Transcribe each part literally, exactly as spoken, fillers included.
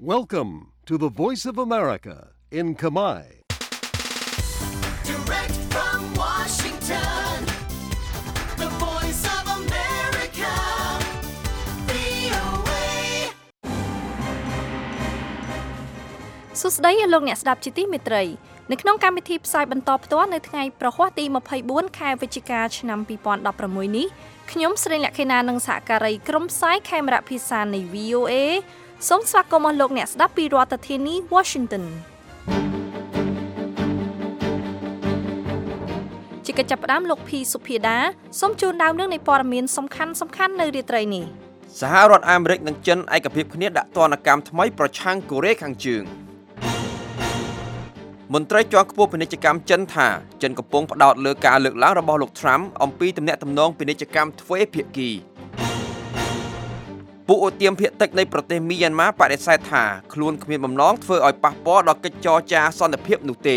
Welcome to the Voice of America in Khmer. Direct from Washington, the Voice of America, វី អូ เอសួស្តីលោកអ្នកស្ដាប់ជាទីមេត្រីនៅក្នុងកម្មវិធីផ្សាយបន្តផ្ទាល់នៅថ្ងៃប្រហ័សទីម្ភៃបួនខែវិច្ឆិកាឆ្នាំពីរពាន់ដប់ប្រាំមួយនេះខ្ញុំស្រីលក្ខិណានិងសហការីក្រុមផ្សាយខេមរៈភាសានៃ វី អូ เอ សូមស្វាគមន៍លោកអ្នកស្ដាប់ពីរដ្ឋធានី Washington ជាកិច្ចចាប់ផ្ដើមលោកភីសុភាដាសូមជូនដើមរឿងនៃព័ត៌មានសំខាន់សំខាន់នៅរាត្រីនេះសហរដ្ឋអាមេរិកនិងចិនឯកភាពគ្នាដាក់ទណ្ឌកម្មថ្មីប្រឆាំងកូរ៉េខាងជើងមន្ត្រីជាន់ខ្ពស់ពាណិជ្ជកម្មចិនថាចិនកំពុងផ្ដោតលើការលើកឡើងរបស់លោក Trump អំពីទំនាក់ទំនងពាណិជ្ជកម្មទ្វេភាគីពួកអូទាមភាគតិចនៃប្រទេសមីយ៉ាន់ម៉ាបដិសេធថាខ្លួនគ្មានបំណងធ្វើឲ្យប៉ះពាល់ដល់កិច្ចចរចាសន្តិភាពនោះទេ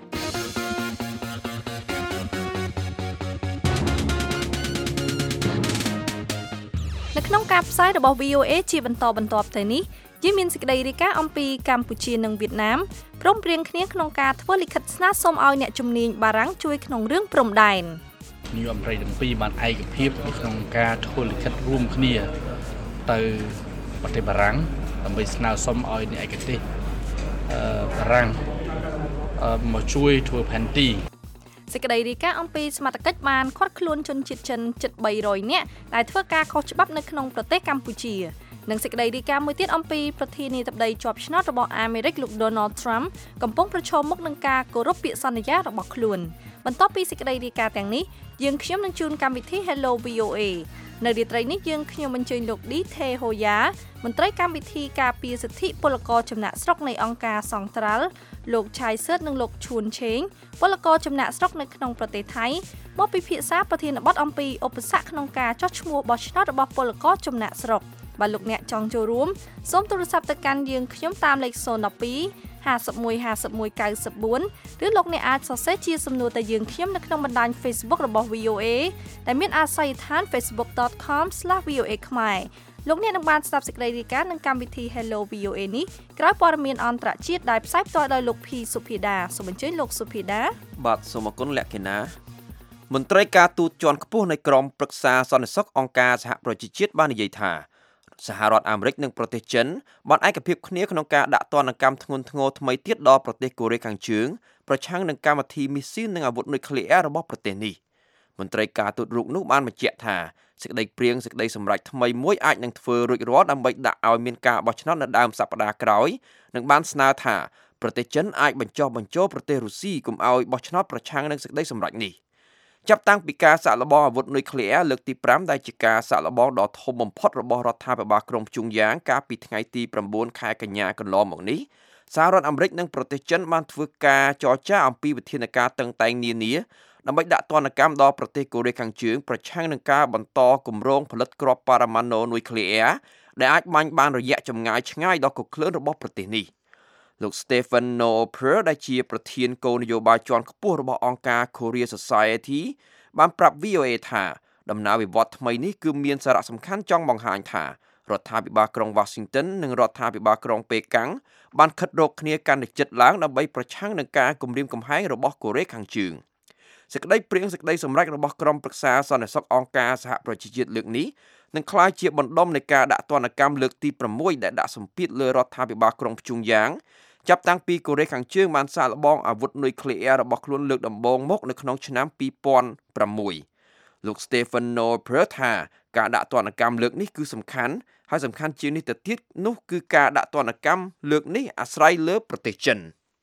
នៅក្នុងការផ្សាយរបស់ វី អូ เอ ជាបន្តបន្ទាប់ទៅនេះយើងមានសេចក្តីរាយការណ៍អំពីកម្ពុជានិងវៀតណាមព្រមព្រៀងគ្នាក្នុងការធ្វើលិខិតស្នើសុំឲ្យអ្នកជំនាញបារាំងជួយក្នុងរឿងព្រំដែននាយករដ្ឋមន្ត្រីទាំងពីរបានឯកភាពក្នុងការធ្វើលិខិតរួមគ្នាទៅប្រទេសបារាំងដើម្បីស្នើសុំឲ្យអ្នកឯកទេសអឺបារាំងអឺមកជួយធ្វើផែនទីសេចក្តីរាយការណ៍អំពីសមត្ថកិច្ចបានឃាត់ខ្លួនជនជាតិចិនជិតបីរយនាក់ដែលធ្វើការខុសច្បាប់នៅក្នុងប្រទេសកម្ពុជានិងសេចក្តីរាយការណ៍មួយទៀតអំពីប្រធានាធិបតីជាប់ឆ្នោតរបស់អាមេរិកលោក Donald Trump កំពុងប្រឈមមុខនឹងការគោរពពាក្យសន្យារបស់ខ្លួនបន្ទាប់ពីសេចក្តីរាយការណ៍ទាំងនេះយើងខ្ញុំនឹងជូនកម្មវិធី Hello វី អូ เอ នៅរាត្រីនេះយើងខ្ញុំអញ្ជើញលោកឌីថេហូយ៉ាមន្ត្រីកម្មវិធីការពារសិទ្ធិពលករចំណាក់ស្រុកនៃអង្គការសង្ត្រាល់លោកឆៃសឺតនិងលោកឈួនឆេងពលករចំណាក់ស្រុកនៅក្នុងប្រទេសថៃមកពិភាក្សាប្រធានបទអំពីឧបសគ្គក្នុងការចុះឈ្មោះបោះឆ្នោតរបស់ពលករចំណាក់ស្រុកបើលោកអ្នកចង់ចូលរួមសូមទូរស័ព្ទទៅកាន់យើងខ្ញុំតាមលេខศูนย์ หนึ่ง สอง ห้า หนึ่ง หนึ่ง ห้า หนึ่ง หนึ่ง เก้า สี่ឬលោកអ្នកអាចសរសេរជាសំណួរទៅយើងខ្ញុំនៅក្នុងបណ្ដាញ Facebook របស់ វី អូ เอ ដែលមានអាសយដ្ឋាន facebook dot com slash v o a khmer លោកអ្នកនឹងបានស្ដាប់សេចក្តីរាយការណ៍នឹងកម្មវិធី Hello វី អូ เอ នេះក្រោយព័ត៌មានអន្តរជាតិដែលផ្សាយផ្ទាល់ដោយលោកភីសុភាដាសូមអញ្ជើញលោកសុភាដាបាទសូមអរគុណលក្ខិណាមន្ត្រីការទូតជាន់ខ្ពស់នៃក្រុមប្រឹក្សាសន្តិសុខអង្គការសហប្រជាជាតិបាននិយាយថាសហរដ្ឋអាមេរិកនិងប្រទេសចិនបានឯកភាពគ្នាក្នុងការដាក់ទណ្ឌកម្មធ្ងន់ធ្ងរថ្មីទៀតដល់ប្រទេសកូរ៉េខាងជើងប្រឆាំងនឹងកម្មវិធីមីស៊ីលនិងអាវុធនុយក្លេអ៊ែររបស់ប្រទេសនេះមន្ត្រីការទូតរូបនោះបានបញ្ជាក់ថាសេចក្តីព្រៀងសេចក្តីសម្រេចថ្មីមួយអាចនឹងធ្វើរួចរាល់ដើម្បីដាក់ឲ្យមានការបោះឆ្នោតនៅដើមសប្តាហ៍ក្រោយនិងបានស្នើថាប្រទេសចិនអាចបញ្ចុះបញ្ចូលប្រទេសរុស្ស៊ីកុំឲ្យបោះឆ្នោតប្រឆាំងនឹងសេចក្តីសម្រេចនេះចាប់តាំងពីការសាកល្បងអាវុធនុយក្លេអ៊ែរលើកទីប្រាំដែលជាការសាកល្បងដ៏ធំបំផុតរបស់រដ្ឋាភិបាលក្រុងភ្ជុងយ៉ាងកាលពីថ្ងៃទីប្រាំបួនខែកញ្ញាកន្លងមកនេះសហរដ្ឋអាមេរិកនិងប្រទេសចិនបានធ្វើការចរចាអំពីវិធានការតឹងតែងនានាដើម្បីដាក់ទណ្ឌកម្មដល់ប្រទេសកូរ៉េខាងជើងប្រឆាំងនឹងការបន្តគម្រោងផលិតគ្រាប់ប៉ារ៉ាម៉ាណូនុយក្លេអ៊ែរដែលអាចបាញ់បានរយៈចម្ងាយឆ្ងាយដល់គគ្លើនរបស់ប្រទេសនេះលោក Stephen Noper ដែលជាប្រធានគោលនយោបាយជាន់ខ្ពស់របស់អង្គការ Korea Society បានប្រាប់ វី អូ เอ ថាដំណើរវិវត្តថ្មីនេះគឺមានសារៈសំខាន់ចង់បង្ហាញថារដ្ឋាភិបាលក្រុង Washington និងរដ្ឋាភិបាលក្រុងប៉េកាំងបានខិតរកគ្នាកាន់តែជិតឡើងដើម្បីប្រឆាំងនឹងការគំរាមកំហែងរបស់កូរ៉េខាងជើងសេចក្តីព្រៀងសេចក្តីសម្រេចរបស់ក្រុមប្រឹក្សាសន្តិសុខអង្គការសហប្រជាជាតិលើកនេះនឹងក្លាយជាបណ្ដុំនៃការដាក់ទណ្ឌកម្មលើកទីប្រាំមួយដែលដាក់សម្ពាធលើរដ្ឋាភិបាលក្រុងភ្ជុងយ៉ាងចាប់តាំងពីកូរ៉េខាងជើងបានសាកល្បងអាវុធនុយក្លេអ៊ែររបស់ខ្លួនលើកដំបូងមកនៅក្នុងឆ្នាំពីរពាន់ប្រាំមួយលោក Stephen Noper ថាការដាក់ទណ្ឌកម្មលើកនេះគឺសំខាន់ហើយសំខាន់ជាងនេះទៅទៀតនោះគឺការដាក់ទណ្ឌកម្មលើកនេះអាស្រ័យលើប្រទេសចិន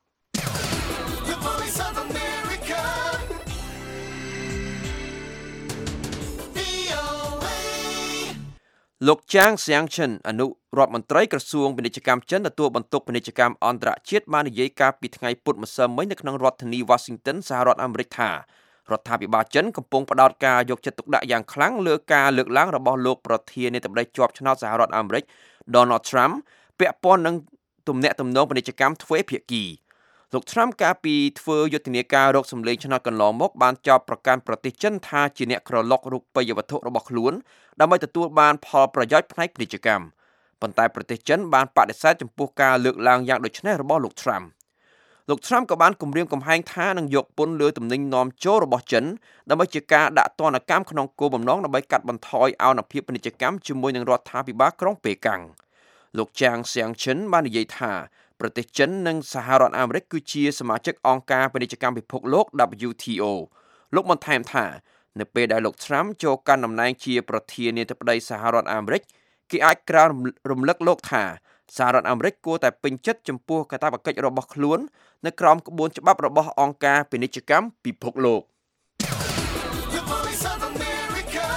លោកចាងសៀងឈិនអនុរដ្ឋមន្ត្រីក្រសួងពាណិជ្ជកម្មចិនទទួលបន្ទុកពាណិជ្ជកម្មអន្តរជាតិបាននិយាយកាលពីថ្ងៃពុធម្សិលមិញនៅក្នុងរដ្ឋធានី Washington សហរដ្ឋអាមេរិកថារដ្ឋាភិបាលចិនកំពុងផ្ដោតការយកចិត្តទុកដាក់យ៉ាងខ្លាំងលើការលើកឡើងរបស់លោកប្រធានាធិបតីជាប់ឆ្នោតសហរដ្ឋអាមេរិក Donald Trump ពាក់ព័ន្ធនឹងទំនាក់ទំនងពាណិជ្ជកម្មទ្វេភាគីលោក Trump កាលពីធ្វើយុទ្ធនាការរកសម្លេងឆ្នោតកន្លងមកបានចោទប្រកាន់ប្រទេសចិនថាជាអ្នកក្រឡុករូបិយវត្ថុរបស់ខ្លួនដើម្បីទទួលបានផលប្រយោជន៍ផ្នែកពាណិជ្ជកម្មប៉ុន្តែប្រទេសចិនបានបដិសេធចំពោះការលើកឡើងយ៉ាងដូចនេះរបស់លោក Trump លោក Trump ក៏បានគម្រាមកំហែងថានឹងយកពន្ធលើទំនិញនាំចូលរបស់ចិនដើម្បីជាការដាក់ទណ្ឌកម្មក្នុងគោលបំណងដើម្បីកាត់បន្ថយអនុភាពពាណិជ្ជកម្មជាមួយនឹងរដ្ឋាភិបាលក្រុងប៉េកាំងលោក Chiang Siang-chun បាននិយាយថាប្រទេសចិននិងសហរដ្ឋអាមេរិកគឺជាសមាជិកអង្គការពាណិជ្ជកម្មពិភពលោក W T O លោកបន្ថែមថានៅពេលដែលលោក Trump ចូលកាន់តំណែងជាប្រធានាធិបតីសហរដ្ឋអាមេរិកគេអាចក្រើនរំលឹកលោកថាសហរដ្ឋអាមេរិកគួរតែពេញចិត្តចំពោះកាតព្វកិច្ចរបស់ខ្លួននៅក្រោមក្បួនច្បាប់របស់អង្គការពាណិជ្ជកម្មពិភពលោក The Voice of America.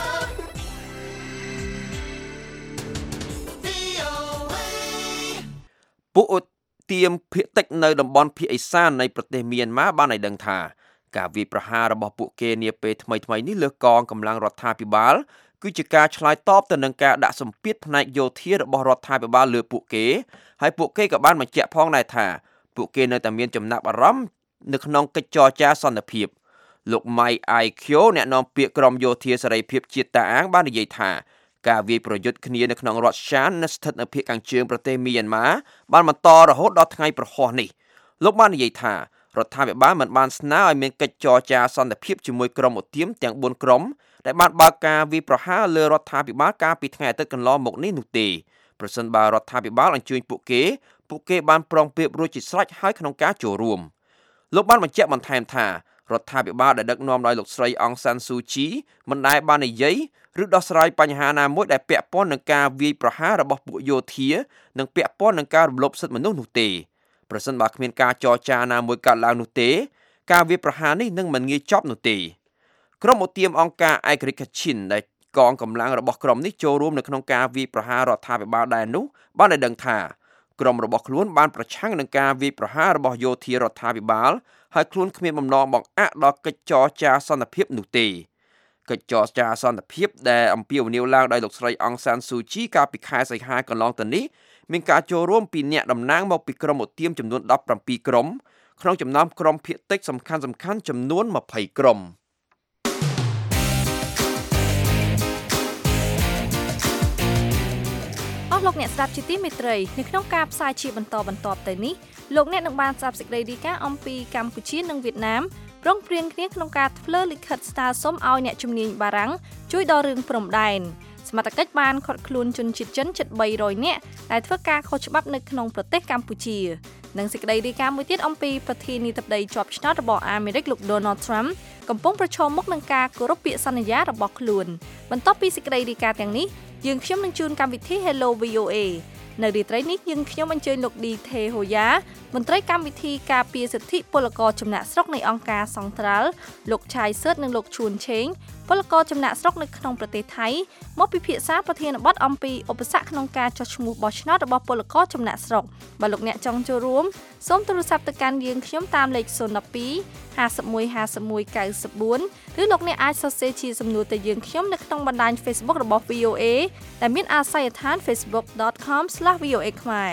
វី អូ เอពួកឧទាមភាគតិចនៅតំបន់ភាគឦសាននៃប្រទេសមីយ៉ាន់ម៉ាបានឲ្យដឹងថាការវាយប្រហាររបស់ពួកគេនាពេលថ្មីៗនេះលើកងកម្លាំងរដ្ឋាភិបាលគឺជាការឆ្លើយតបទៅនឹងការដាក់សម្ពាធផ្នែកយោធារបស់រដ្ឋាភិបាលលើពួកគេហើយពួកគេក៏បានបញ្ជាក់ផងដែរថាពួកគេនៅតែមានចំណាប់អារម្មណ៍នៅក្នុងកិច្ចចរចាសន្តិភាពលោក Mike Aikyo អ្នកនាំពាក្យក្រុមយោធាសេរីភាពជាតិតាអាងបាននិយាយថាការវាយប្រយុទ្ធគ្នានៅក្នុងរដ្ឋ Shan នៅស្ថិតនៅភាគខាងជើងប្រទេសមីយ៉ាន់ម៉ាបានបន្តរហូតដល់ថ្ងៃប្រហ័សនេះលោកបាននិយាយថារដ្ឋាភិបាលមិនបានស្នើឲ្យមានកិច្ចចរចាសន្តិភាពជាមួយក្រុមឧទាមទាំងបួនក្រុមដែលបានបើកការវាយប្រហារលើរដ្ឋាភិបាលកាលពីថ្ងៃអាទិត្យកន្លងមកនេះនោះទេប្រសិនបើរដ្ឋាភិបាលអញ្ជើញពួកគេពួកគេបានប្រុងប្រៀបរួចជាស្រេចហើយក្នុងការចូលរួមលោកបានបញ្ជាក់បន្ថែមថារដ្ឋាភិបាលដែលដឹកនាំដោយលោកស្រីអង់សានស៊ូជីមិនដែលបាននិយាយឬដោះស្រាយបញ្ហាណាមួយដែលពាក់ព័ន្ធនឹងការវាយប្រហាររបស់ពួកយោធានិងពាក់ព័ន្ធនឹងការរំលោភសិទ្ធិមនុស្សនោះទេប្រសិនបើគ្មានការចរចាណាមួយកើតឡើងនោះទេការវាយប្រហារនេះនឹងមិនងាយចប់នោះទេក្រុមឧទាមអង្គការឯករាជ្យឈិនដែលកងកម្លាំងរបស់ក្រុមនេះចូលរួមនៅក្នុងការវាយប្រហាររដ្ឋាភិបាលដែរនោះបានឲ្យដឹងថាក្រុមរបស់ខ្លួនបានប្រឆាំងនឹងការវាយប្រហាររបស់យោធារដ្ឋាភិបាលហើយខ្លួនគ្មានបំណងបង្អាក់ដល់កិច្ចចរចាសន្តិភាពនោះទេកិច្ចចរចាសន្តិភាពដែលអំពាវនាវឡើងដោយលោកស្រីអង់សានស៊ូជីកាលពីខែសីហាកន្លងទៅនេះមានការចូលរួមពីអ្នកតំណាងមកពីក្រុមឧទាមចំនួនដប់ប្រាំពីរក្រុមក្នុងចំណោមក្រុមភាគតិចសំខាន់ៗចំនួនម្ភៃក្រុមអស់លោកអ្នកស្ដាប់ជាទីមេត្រីនៅក្នុងការផ្សាយជាបន្តបន្ទាប់ទៅនេះលោកអ្នកនឹងបានស្ដាប់សេចក្តីរាយការណ៍អំពីកម្ពុជានិងវៀតណាមព្រមព្រៀងគ្នាក្នុងការធ្វើលិខិតស្នើសុំឲ្យអ្នកជំនាញបារាំងជួយដល់រឿងព្រំដែនសមត្ថកិច្ចបានឃាត់ខ្លួនជនជាតិចិនជិតបីរយនាក់ដែលធ្វើការខុសច្បាប់នៅក្នុងប្រទេសកម្ពុជានិងសេចក្តីរាយការណ៍មួយទៀតអំពីប្រធានាធិបតីជាប់ឆ្នោតរបស់អាមេរិកលោក Donald Trump កំពុងប្រឈមមុខនឹងការគោរពពាក្យសន្យារបស់ខ្លួនបន្ទាប់ពីសេចក្តីរាយការណ៍ទាំងនេះយើងខ្ញុំនឹងជូនកម្មវិធី Hello វី អូ เอ នៅរាត្រីនេះយើងខ្ញុំអញ្ជើញលោកឌីថេហូយ៉ាមន្ត្រីកម្មវិធីការពារសិទ្ធិពលករចំណាក់ស្រុកនៃអង្គការសង្ត្រាល់លោកឆាយសឺតនិងលោកឈួនឆេងពលករចំណាក់ស្រុកនៅក្នុងប្រទេសថៃមកពិភាក្សាប្រធានបទអំពីឧបសគ្គក្នុងការចុះឈ្មោះបោះឆ្នោតរបស់ពលករចំណាក់ស្រុកបើលោកអ្នកចង់ចូលរួមសូមទូរស័ព្ទទៅកាន់យើងខ្ញុំតាមលេខศูนย์ หนึ่ง สอง ห้า หนึ่ง ห้า หนึ่ง เก้า สี่ឬលោកអ្នកអាចសរសេរជាសំណួរទៅយើងខ្ញុំនៅក្នុងបណ្ដាញ Facebook របស់ វី អូ เอ ដែលមានអាសយដ្ឋាន เฟซบุ๊ก ดอท คอม ស្លាស វី អូ เอ ខ្មែរ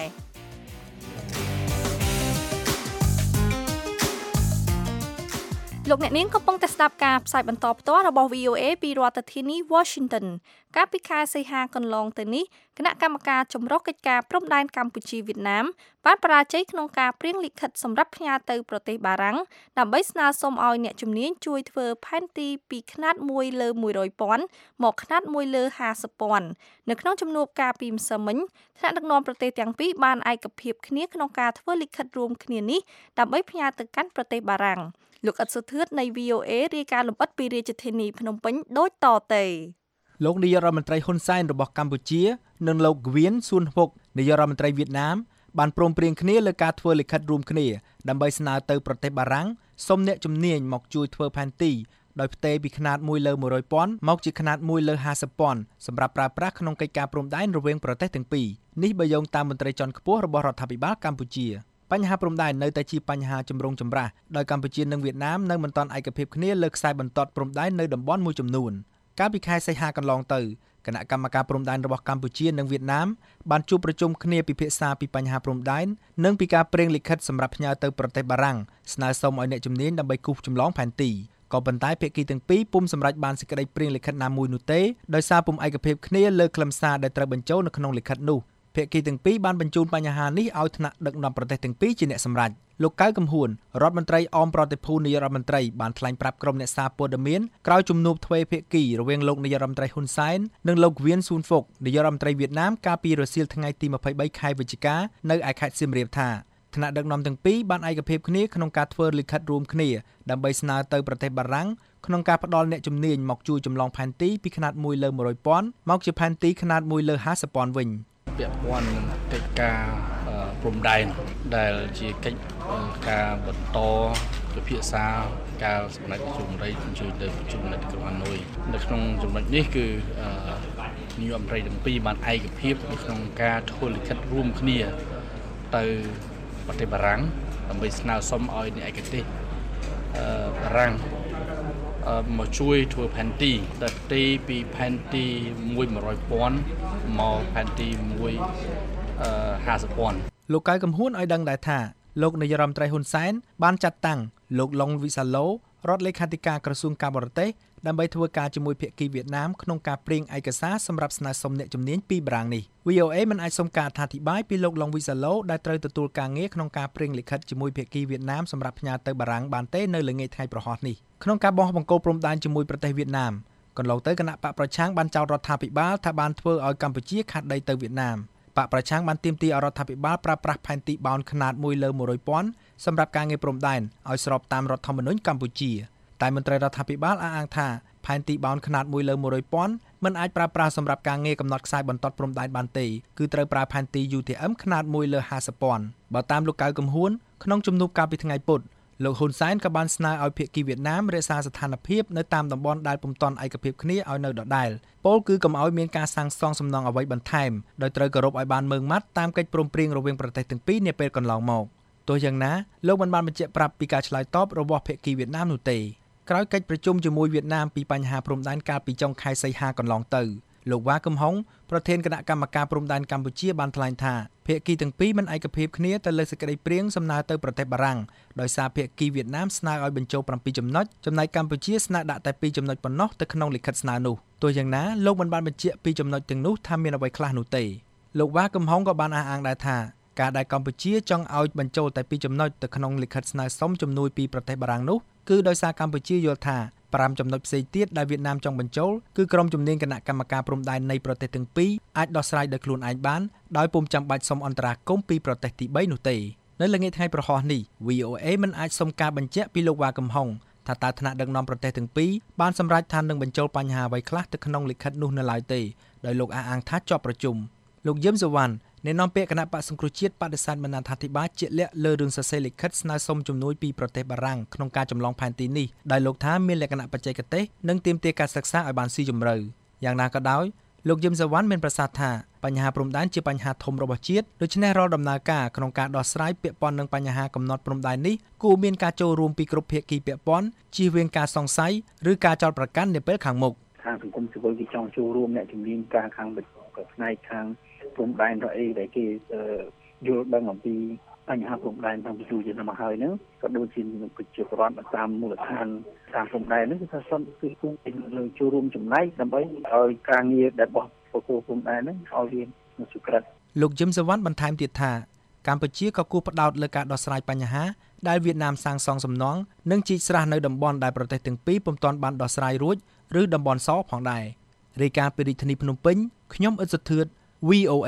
លោកអ្នកនាងកំពុងតែស្ដាប់ការផ្សាយបន្តផ្ទាល់របស់ វី អូ เอ ពីរដ្ឋធានី Washington កាលពីខែសីហាកន្លងទៅនេះគណៈកម្មការចម្រុះកិច្ចការព្រំដែនកម្ពុជាវៀតណាមបានបរាជ័យក្នុងការព្រៀងលិខិតសម្រាប់ផ្ញើទៅប្រទេសបារាំងដើម្បីស្នើសុំឲ្យអ្នកជំនាញជួយធ្វើផែនទីពីខ្នាតមួយលើមួយរយពាន់មកខ្នាតមួយលើห้าสิบពាន់នៅក្នុងជំនួបការពីម្សិលមិញថ្នាក់ដឹកនាំប្រទេសទាំងពីរបានឯកភាពគ្នាក្នុងការធ្វើលិខិតរួមគ្នានេះដើម្បីផ្ញើទៅកាន់ប្រទេសបារាំងលោកអ៊ិតសុធឿននៃ វី អូ เอ រាយការណ៍លម្អិតពីរាជធានីភ្នំពេញដូចតទៅលោកនាយករដ្ឋមន្ត្រីហ៊ុនសែនរបស់កម្ពុជានិងលោកហ្វៀនស៊ុនហ៊ុកនាយករដ្ឋមន្ត្រីវៀតណាមបានព្រមព្រៀងគ្នាលើការធ្វើលិខិតរួមគ្នាដើម្បីស្នើទៅប្រទេសបារាំងសុំអ្នកជំនាញមកជួយធ្វើផែនទីដោយផ្ទេរពីខ្នាតមួយលើមួយរយពាន់មកជាខ្នាតមួយលើห้าสิบពាន់សម្រាប់ប្រើប្រាស់ក្នុងកិច្ចការព្រំដែនរវាងប្រទេសទាំងពីរនេះបើយោងតាមមន្ត្រីជាន់ខ្ពស់របស់រដ្ឋាភិបាលកម្ពុជាបញ្ហាព្រំដែននៅតែជាបញ្ហាចម្រូងចម្រាសដោយកម្ពុជានិងវៀតណាមនៅមិនទាន់ឯកភាពគ្នាលើខ្សែបន្ទាត់ព្រំដែននៅតំបន់មួយចំនួនកាលពីខែសីហាកន្លងទៅគណៈកម្មការព្រំដែនរបស់កម្ពុជានិងវៀតណាមបានជួបប្រជុំគ្នាពិភាក្សាពីបញ្ហាព្រំដែននិងពីការព្រៀងលិខិតសម្រាប់ផ្ញើទៅប្រទេសបារាំងស្នើសុំឲ្យអ្នកជំនាញដើម្បីគូសចម្លងផែនទីក៏ប៉ុន្តែភាគីទាំងពីរពុំសម្រេចបានសេចក្តីព្រៀងលិខិតណាមួយនោះទេដោយសារពុំឯកភាពគ្នាលើខ្លឹមសារដែលត្រូវបញ្ចូលនៅក្នុងលិខិតនោះភាគីទាំងពីរបានបញ្ជូនបញ្ហានេះឲ្យថ្នាក់ដឹកនាំប្រទេសទាំងពីរជាអ្នកសម្រេចលោកកៅកំហួនរដ្ឋមន្ត្រីអមប្រតិភូនាយករដ្ឋមន្ត្រីបានថ្លែងប្រាប់ក្រុមអ្នកសារព័ត៌មានក្រោយជំនួបទ្វេភាគីរវាងលោកនាយករដ្ឋមន្ត្រីហ៊ុនសែននិងលោកវៀនស៊ុនហ្វុកនាយករដ្ឋមន្ត្រីវៀតណាមកាលពីរសៀលថ្ងៃទីម្ភៃបីខែវិច្ឆិកានៅឯខេត្តសៀមរាបថាថ្នាក់ដឹកនាំទាំងពីរបានឯកភាពគ្នាក្នុងការធ្វើលិខិតរួមគ្នាដើម្បីស្នើទៅប្រទេសបារាំងក្នុងការផ្ដល់អ្នកជំនាញមកជួយចម្លងផែនទីពីຂະຫນាតមួយលើមួយរយពាន់មកជាផែនទីຂະຫນាតមួយលើห้าសិបពាន់វិញពាក់ព័ន្ធនឹងកិច្ចការព្រំដែនដែលជាកិច្ចការបន្តពិភាក្សាការសម្ដែងប្រជុំរៃជួយទៅប្រជុំនៅក្រុងហាណូយនៅក្នុងចំណុចនេះគឺនាយករដ្ឋមន្ត្រីទាំងពីរបានឯកភាពនៅក្នុងការធ្វើលិខិតរួមគ្នាទៅប្រទេសបារាំងដើម្បីស្នើសុំឲ្យអ្នកឯកទេសបារាំងមកជួយធ្វើផែនទីតែទីពីផែនទីមួយរយពាន់មកផែនទីមួយห้าសិបពាន់លោកកៅកំហួនឲ្យដឹងដែរថាលោកនាយរដ្ឋមន្ត្រីហ៊ុនសែនបានចាត់តាំងលោកឡុងវីសាឡូរដ្ឋលេខាធិការក្រសួងការបរទេសដើម្បីធ្វើការជាមួយភាគីវៀតណាមក្នុងការព្រៀងឯកសារសម្រាប់ស្នើសុំអ្នកជំនាញពីបារាំងនេះ វី អូ เอ មិនអាចសុំការអធិប្បាយពីលោកឡុងវីសាឡូដែលត្រូវទទួលការងារក្នុងការព្រៀងលិខិតជាមួយភាគីវៀតណាមសម្រាប់ផ្ញើទៅបារាំងបានទេនៅល្ងាចថ្ងៃប្រហោះនេះក្នុងការបោះបង្គោលព្រំដែនជាមួយប្រទេសវៀតណាមកន្លងទៅគណៈបកប្រឆាំងបានចោទរដ្ឋាភិបាលថាបានធ្វើឲ្យកម្ពុជាខាត់ដីទៅវៀតណាមបកប្រឆាំងបានទាមទារឲ្យរដ្ឋាភិបាលប្រើប្រាស់ផែនទីបោនຂະຫນាតមួយលើមួយរយពាន់សម្រាប់ការងារព្រំដែនឲ្យស្របតាមរដ្ឋធម្មនុញ្ញកម្ពុជាតែមន្ត្រីរដ្ឋាភិបាលអះអាងថាផែនទីបោនຂະຫນាតមួយលើមួយរយពាន់មិនអាចប្រើប្រាស់សម្រាប់ការងារកំណត់ខ្សែបន្ទាត់ព្រំដែនបានទេគឺត្រូវប្រើផែនទី ยู ที เอ็ม ຂະຫນាតមួយលើห้าសិបពាន់បើតាមលោកកៅកំហួនក្នុងជំនួបកាលពីថ្ងៃពុធលោកហ៊ុនសែនក៏បានស្នើឲ្យភាគីវៀតណាមរក្សាស្ថានភាពនៅតាមតំបន់ដែលពុំទាន់ឯកភាពគ្នាឲ្យនៅដដែលពោលគឺកុំឲ្យមានការសាងសង់សំណង់អ្វីបន្ថែមដោយត្រូវគោរពឲ្យបានម៉ឺងម៉ាត់តាមកិច្ចព្រមព្រៀងរវាងប្រទេសទាំងពីរនាពេលកន្លងមកទោះយ៉ាងណាលោកមិនបានបញ្ជាក់ប្រាប់ពីការឆ្លើយតបរបស់ភាគីវៀតណាមនោះទេក្រោយកិច្ចប្រជុំជាមួយវៀតណាមពីបញ្ហាព្រំដែនកាលពីចុងខែសីហាកន្លងទៅលោកវ៉ាកំហុងប្រធានគណៈកម្មការព្រំដែនកម្ពុជាបានថ្លែងថាភាគីទាំងពីរមិនឯកភាពគ្នាទៅលើសេចក្តីព្រៀងសំណើទៅប្រទេសបារាំងដោយសារភាគីវៀតណាមស្នើឲ្យបញ្ចូលប្រាំពីរចំណុចចំណែកកម្ពុជាស្នើដាក់តែពីរចំណុចប៉ុណ្ណោះទៅក្នុងលិខិតស្នើនោះទោះយ៉ាងណាលោកមិនបានបញ្ជាក់ពីចំណុចទាំងនោះថាមានអ្វីខ្លះនោះទេលោកវ៉ាកំហុងក៏បានអះអាងដែរថាការដែលកម្ពុជាចង់ឲ្យបញ្ចូលតែពីរចំណុចទៅក្នុងលិខិតស្នើសុំជំនួយពីប្រទេសបារាំងនោះគឺដោយសារកម្ពុជាយល់ថាប្រាំចំណុចផ្សេងទៀតដែលវៀតណាមចង់បញ្ចូលគឺក្រុមជំនាញគណៈកម្មការព្រំដែននៃប្រទេសទាំងពីរអាចដោះស្រាយដោយខ្លួនឯងបានដោយពុំចាំបាច់សុំអន្តរាគមន៍ពីប្រទេសទីបីនោះទេនៅល្ងាចថ្ងៃប្រហោះនេះ វី អូ เอ មិនអាចសុំការបញ្ជាក់ពីលោកវ៉ាកំហុងថាតើថ្នាក់ដឹកនាំប្រទេសទាំងពីរបានសម្រេចថានឹងបញ្ចូលបញ្ហាអ្វីខ្លះទៅក្នុងលិខិតនោះនៅឡើយទេដោយលោកអះអាងថាជាប់ប្រជុំលោកយឹមសវណ្ណអ្នកនាំពាក្យគណៈបក្សសង្គ្រោះជាតិបដិសេធមិនអត្ថាធិប្បាយជាក់លាក់លើរឿងសរសេរលិខិតស្នើសុំជំនួយពីប្រទេសបារាំងក្នុងការចម្លងផែនទីនេះដែលលោកថាមានលក្ខណៈបច្ចេកទេសនិងទាមទារការសិក្សាឲ្យបានស៊ីជម្រៅយ៉ាងណាក៏ដោយលោកយឹមសវណ្ណមានប្រសាសន៍ថាបញ្ហាព្រំដែនជាបញ្ហាធំរបស់ជាតិដូច្នេះរាល់ដំណើរការក្នុងការដោះស្រាយពាក់ព័ន្ធនឹងបញ្ហាកំណត់ព្រំដែននេះគួរមានការចូលរួមពីគ្រប់ភាគីពាក់ព័ន្ធជៀសវាងការសង្ស័យឬការចោទប្រកាន់នាពេលខាងមុខខាងសង្គមស៊ីវិលគេចង់ចូលរួមអ្នកជំនាញការខាងផ្នែកខាងព្រំដែនរអីដែលគេយល់ដឹងអំពីបញ្ហាព្រំដែនតាមពីយូរឆ្នាំមកហើយហ្នឹងក៏ដូចជាប្រជាពលរដ្ឋតាមមូលដ្ឋានតាមព្រំដែនហ្នឹងគឺថាសុទ្ធគឺគូលើចូលរួមចំណែកដើម្បីឲ្យការងារដែលបោះប្រគល់ព្រំដែនហ្នឹងឲ្យវាមានសុក្រិតលោកយឹមសវណ្ណបន្ថែមទៀតថាកម្ពុជាក៏គួរផ្ដោតលើការដោះស្រាយបញ្ហាដែលវៀតណាមសាងសង់សំណង់និងជីកស្រះនៅតំបន់ដែលប្រទេសទាំងពីរពុំទាន់បានដោះស្រាយរួចឬតំបន់សផងដែររាយការណ៍ពីរាជធានីភ្នំពេញខ្ញុំអ៊ិតសុធឿន វី អូ เอ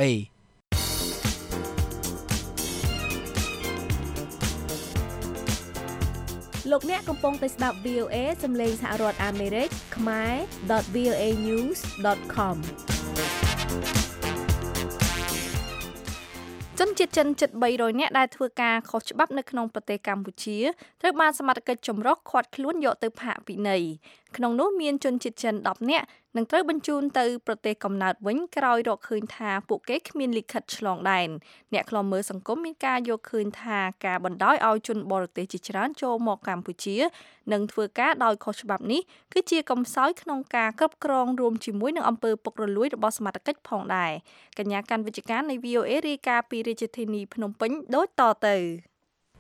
លោកអ្នកកំពុងតែស្ដាប់ វី អូ เอ សំឡេងសហរដ្ឋអាមេរិកខ្មែរ ដត វី អូ เอ ញូស ដត com ជនជាតិចិនជិតបីរយនាក់ដែលធ្វើការខុសច្បាប់នៅក្នុងប្រទេសកម្ពុជាត្រូវបានសមត្ថកិច្ចចម្រុះឃាត់ខ្លួនយកទៅផាកពិន័យក្នុងនោះមានជនជាតិចិនដប់នាក់នឹងត្រូវបញ្ជូនទៅប្រទេសកំណើតវិញក្រោយរកឃើញថាពួកគេគ្មានលិខិតឆ្លងដែនអ្នកខ្លំមើលសង្គមមានការយកឃើញថាការបណ្តោយឲ្យជនបរទេសជាច្រើនចូលមកកម្ពុជានិងធ្វើការដោយខុសច្បាប់នេះគឺជាកំសោយក្នុងការគ្រប់គ្រងរួមជាមួយនឹងអំពើពុករលួយរបស់សមត្ថកិច្ចផងដែរកញ្ញាកាន់វិជ្ជការនៃ វី អូ เอ រាយការណ៍ពីរាជធានីភ្នំពេញដូចតទៅ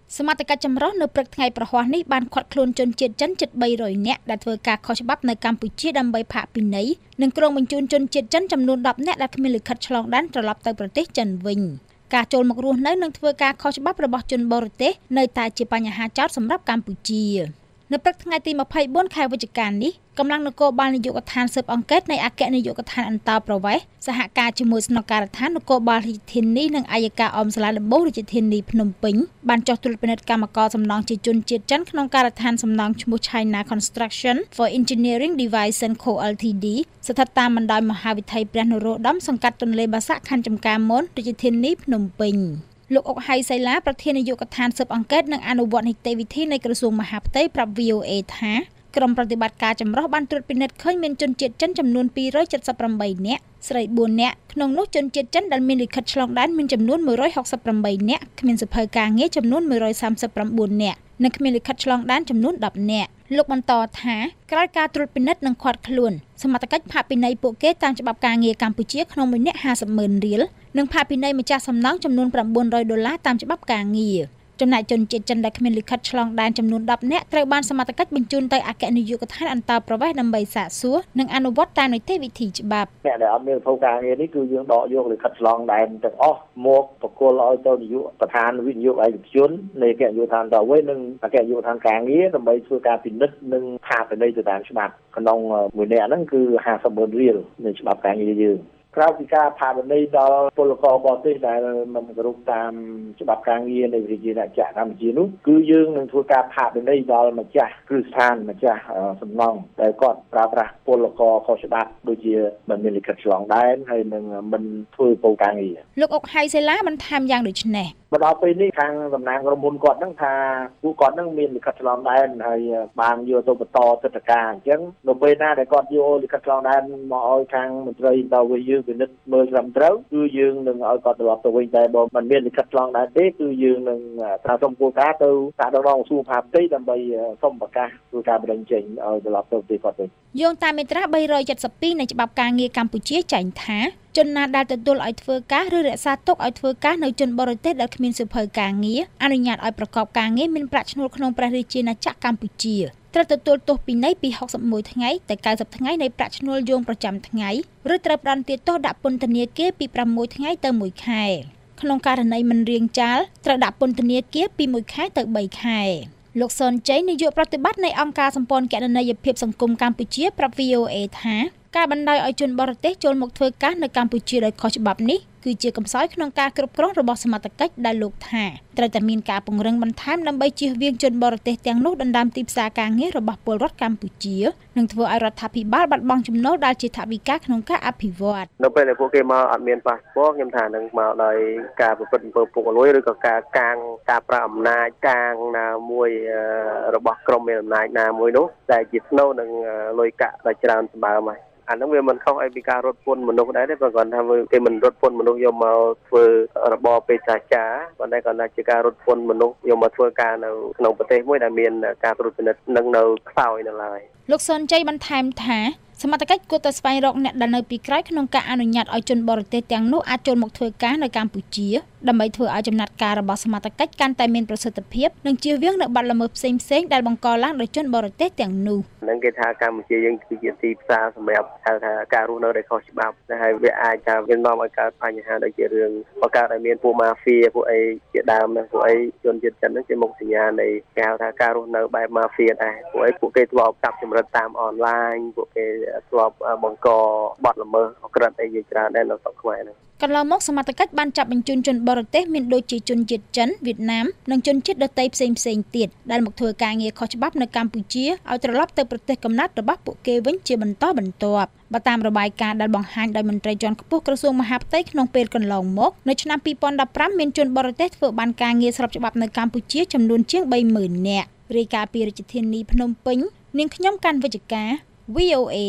សមត្ថកិច្ចចម្រុះនៅព្រឹកថ្ងៃប្រហ័សនេះបានឃាត់ខ្លួនជនជាតិចិនជិតបីរយនាក់ដែលធ្វើការខុសច្បាប់នៅកម្ពុជាដើម្បីផាកពិន័យនិងក្រុងបញ្ជូនជនជាតិចិនចំនួនដប់នាក់ដែលគ្មានលិខិតឆ្លងដែនត្រឡប់ទៅប្រទេសចិនវិញការចូលមករស់នៅនិងធ្វើការខុសច្បាប់របស់ជនបរទេសនៅតែជាបញ្ហាចោទសម្រាប់កម្ពុជានៅព្រឹកថ្ងៃទីម្ភៃបួនខែវិច្ឆិកានេះកម្លាំងនគរបាលនាយកដ្ឋានស៊ើបអង្កេតនៃអគ្គនាយកដ្ឋានអន្តរប្រវេសន៍សហការជាមួយស្នងការដ្ឋាននគរបាលរាជធានីនិងអัยការអមសាលាដំបូងរាជធានីភ្នំពេញបានចុះត្រួតពិនិត្យកម្មករសំណង់ជាជនជាតិចិនក្នុងការដ្ឋានសំណង់ឈ្មោះ China Construction for Engineering Devices Co Ltd ស្ថិតតាមបណ្ដោយមហាវិថីព្រះនរោត្តមសង្កាត់ទន្លេបាសាក់ខណ្ឌចំការមនរាជធានីភ្នំពេញលោកអុកហៃសៃឡាប្រធាននាយកដ្ឋានស៊ើបអង្កេតនិងអនុវត្តនីតិវិធីនៃក្រសួងមហាផ្ទៃប្រាប់ V O A ថាក្រុមប្រតិបត្តិការចម្រុះបានត្រួតពិនិត្យឃើញមានជនជាតិចិនចំនួនពីររយเจ็ดสิบแปดនាក់ស្រីបួននាក់ក្នុងនោះជនជាតិចិនដែលមានលិខិតឆ្លងដែនមានចំនួនមួយរយហកសិបប្រាំបីនាក់គ្មានសៀវភៅការងារចំនួនមួយរយសាមសិបប្រាំបួននាក់និងគ្មានលិខិតឆ្លងដែនចំនួនដប់នាក់លោកបន្តថាក្រោយការត្រួតពិនិត្យនិងឃាត់ខ្លួនសមត្ថកិច្ចផាកពិន័យពួកគេតាមច្បាប់ការងារកម្ពុជាក្នុងមួយនាក់ห้าสิบម៉ឺនរៀលនិងផាកពិន័យម្ចាស់សំណង់ចំនួនchín trămដុល្លារតាមច្បាប់ការងារចំណែកជនជាតិចិនដែលគ្មានលិខិតឆ្លងដែនចំនួនដប់នាក់ត្រូវបានសមត្ថកិច្ចបញ្ជូនទៅអគ្គនាយកដ្ឋានអន្តរប្រវេសន៍ដើម្បីសាកសួរនិងអនុវត្តតាមនីតិវិធីច្បាប់អ្នកដែលអត់មានប្រភពការងារនេះគឺយើងដកយកលិខិតឆ្លងដែនទាំងអស់មកប្រគល់ឲ្យទៅនាយកដ្ឋានវិនិយោគឯកជននៃអគ្គនាយកដ្ឋានតវេនិងអគ្គនាយកដ្ឋានការងារដើម្បីធ្វើការពិនិត្យនិងផាកពិន័យទៅតាមច្បាប់ក្នុងមួយនាក់ហ្នឹងគឺห้าสิบម៉ឺនរៀលនៃច្បាប់ការងារយើងក្រៅពីការផាកពិន័យដល់ពលករបរទេសដែលមិនគោរពតាមច្បាប់ការងារនៃវិជាអ្នកចាក់កម្ពុជានោះគឺយើងនឹងធ្វើការផាកពិន័យដល់ម្ចាស់គ្រឹះស្ថានម្ចាស់សំណង់ដែលគាត់ប្រើប្រាស់ពលករខុសច្បាប់ដូចជាមិនមានលិខិតឆ្លងដែនហើយនឹងមិនធ្វើពលការងារលោកអុកហៃសេឡាបន្ថែមយ៉ាងដូចនេះមកដល់ពេលនេះខាងតំណាងក្រុមហ៊ុនគាត់ហ្នឹងថាពួកគាត់ហ្នឹងមានលិខិតឆ្លងដែនហើយបានយកទៅបន្តទឹកតការអញ្ចឹងនៅពេលណាដែលគាត់យកលិខិតឆ្លងដែនមកឲ្យខាងមន្ត្រីទៅវិញយើងពិនិត្យមើលត្រឹមត្រូវគឺយើងនឹងឲ្យគាត់ត្រឡប់ទៅវិញតែបើមិនមានលិខិតឆ្លងដែនទេគឺយើងនឹងថាសុំគោលការណ៍ទៅសាកដល់ក្រសួងមហាផ្ទៃដើម្បីសុំប្រកាសធ្វើការបណ្ដឹងចេញឲ្យត្រឡប់ទៅប្រទេសគាត់វិញយោងតាមមាត្រាបីរយเจ็ดสิบពីរនៃច្បាប់ការងារកម្ពុជាចែងថាជនណាដែលទទួលឲ្យធ្វើការឬរក្សាទុកឲ្យធ្វើការនៅជនបរទេសដែលគ្មានសៀវភៅការងារអនុញ្ញាតឲ្យប្រកបការងារមានប្រាក់ឈ្នួលក្នុងព្រះរាជាណាចក្រកម្ពុជាត្រូវទទួលទោសពិន័យពីหกสิบเอ็ดថ្ងៃទៅเก้าสิบថ្ងៃនៃប្រាក់ឈ្នួលយោងប្រចាំថ្ងៃឬត្រូវផ្តន្ទាទោសដាក់ពន្ធនាគារពីหกថ្ងៃទៅមួយខែក្នុងករណីមិនរៀងចាលត្រូវដាក់ពន្ធនាគារពីមួយខែទៅបីខែលោកសុនជ័យនាយកប្រតិបត្តិនៃអង្គការសម្ព័ន្ធគណនេយ្យភាពសង្គមកម្ពុជាប្រាប់ V O A ថាការបណ្តោយឲ្យជនបរទេសចូលមកធ្វើការនៅកម្ពុជាដោយខុសច្បាប់នេះគឺជាកំសោយក្នុងការគ្រប់គ្រងរបស់សមត្ថកិច្ចដែលលោកថាត្រូវតែមានការពង្រឹងបន្ថែមដើម្បីជៀសវាងជនបរទេសទាំងនោះដណ្ដើមទីផ្សារការងាររបស់ពលរដ្ឋកម្ពុជានិងធ្វើឲ្យរដ្ឋាភិបាលបាត់បង់ចំណូលដែលជាថវិកាក្នុងការអភិវឌ្ឍនៅពេលដែលពួកគេមកអត់មានប៉ាសពតខ្ញុំថានឹងមកដោយការប្រព្រឹត្តអំពើពុករលួយឬក៏ការកាងការប្រើអំណាចកាងណាមួយរបស់ក្រុមមានអំណាចណាមួយនោះដែលជាស្នូលនឹងលុយកាក់ដ៏ច្រើនសម្បើមហើយអានោះវាមិនខុសអីពីការរត់ពន្ធមនុស្សដែរទេបើគាត់ថាគេមិនរត់ពន្ធមនុស្សយកមកធ្វើរបបពេទ្យាចារប៉ុន្តែគាត់ថាជាការរត់ពន្ធមនុស្សយកមកធ្វើការនៅក្នុងប្រទេសមួយដែលមានការត្រួតពិនិត្យនឹងនៅខ្សោយនៅឡើយលោកសុនជ័យបន្ថែមថាសមត្ថកិច្ចគួរតែស្វែងរកអ្នកដែលនៅពីក្រោយក្នុងការអនុញ្ញាតឲ្យជនបរទេសទាំងនោះអាចចូលមកធ្វើការនៅកម្ពុជាដើម្បីធ្វើឲ្យចំណាត់ការរបស់សមត្ថកិច្ចកាន់តែមានប្រសិទ្ធភាពនិងជៀសវាងនូវបទល្មើសផ្សេងៗដែលបង្កឡើងដោយជនបរទេសទាំងនោះនឹងគេថាកម្ពុជាយើងគឺជាទីផ្សារសម្រាប់ហៅថាការរស់នៅដោយខុសច្បាប់ហើយវាអាចថាវានាំឲ្យកើតបញ្ហាដូចជារឿងបង្កើតឲ្យមានពួកម៉ាហ្វៀពួកអីជាដើមហ្នឹងពួកអីជនជាតិចិនហ្នឹងជាមុខសញ្ញានៃគេហៅថាការរស់នៅបែបម៉ាហ្វៀដែរពួកអីពួកគេធ្លាប់ចាប់ចម្រិតតាមអនឡាញពួកគេធ្លាប់បង្កបទល្មើសអក្រិតអីជាច្រើនដែរនៅស្រុកខ្មែរហ្នឹងកន្លងមកសមត្ថកិច្ចបានចាប់បញ្ជូនជនបរទេសមានដូចជាជនជាតិចិនវៀតណាមនិងជនជាតិដទៃផ្សេងផ្សេងទៀតដែលមកធ្វើការងារខុសច្បាប់នៅកម្ពុជាឲ្យត្រឡប់ទៅប្រទេសកំណើតរបស់ពួកគេវិញជាបន្តបន្ទាប់បើតាមរបាយការណ៍ដែលបង្ហាញដោយមន្ត្រីជាន់ខ្ពស់ក្រសួងមហាផ្ទៃក្នុងពេលកន្លងមកនៅឆ្នាំពីរពាន់ដប់ប្រាំមានជនបរទេសធ្វើបានការងារស្របច្បាប់នៅកម្ពុជាចំនួនជាងបីម៉ឺននាក់រាយការណ៍ពីរាជធានីភ្នំពេញនាងខ្ញុំកាន់វិជ្ជការ V O A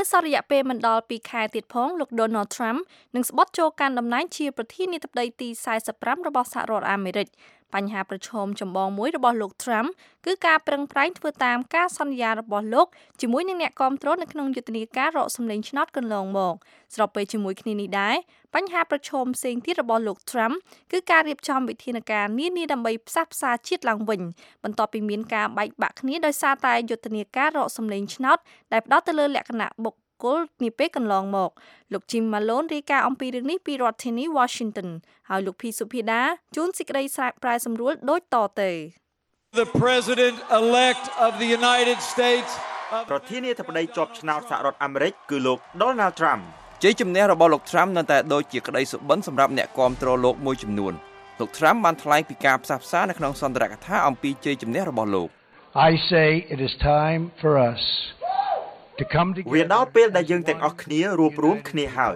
សល់រយៈពេលមិនដល់ពីរខែទៀតផងលោក Donald Trump នឹងស្បត់ចូលកាន់តំណែងជាប្រធានាធិបតីទីสี่สิบห้าរបស់សហរដ្ឋអាមេរិកបញ្ហាប្រឈមចម្បងមួយរបស់លោក Trump គឺការប្រឹងប្រែងធ្វើតាមការសន្យារបស់លោកជាមួយនឹងអ្នកគាំទ្រនៅក្នុងយុទ្ធនាការរកសម្លេងឆ្នោតកន្លងមកស្របពេលជាមួយគ្នានេះដែរបញ្ហាប្រឈមផ្សេងទៀតរបស់លោក Trump គឺការរៀបចំវិធានការនានាដើម្បីផ្សះផ្សាជាតិឡើងវិញបន្ទាប់ពីមានការបែកបាក់គ្នាដោយសារតែយុទ្ធនាការរកសម្លេងឆ្នោតដែលផ្ដោតទៅលើលក្ខណៈបុគ្គលនាពេលកន្លងមកលោក Jim Malone រាយការណ៍អំពីរឿងនេះពីរដ្ឋធានី Washington ហើយលោក P សុភាដាជួនសេចក្តីស្រែកប្រែសម្រួលដូចតទៅ The President elect of the United States ប្រធានាធិបតីជាប់ឆ្នោតសហរដ្ឋអាមេរិកគឺលោក Donald Trump ជ័យជំនះរបស់លោក Trump នៅតែដូចជាក្តីសុបិនសម្រាប់អ្នកគាំទ្រលោកមួយចំនួនលោក Trump បានថ្លែងពីការផ្សះផ្សានៅក្នុងសន្ទរកថាអំពីជ័យជំនះរបស់លោក I say it is time for us to come together វាដល់ពេលដែលយើងទាំងអស់គ្នារួបរวมគ្នាហើយ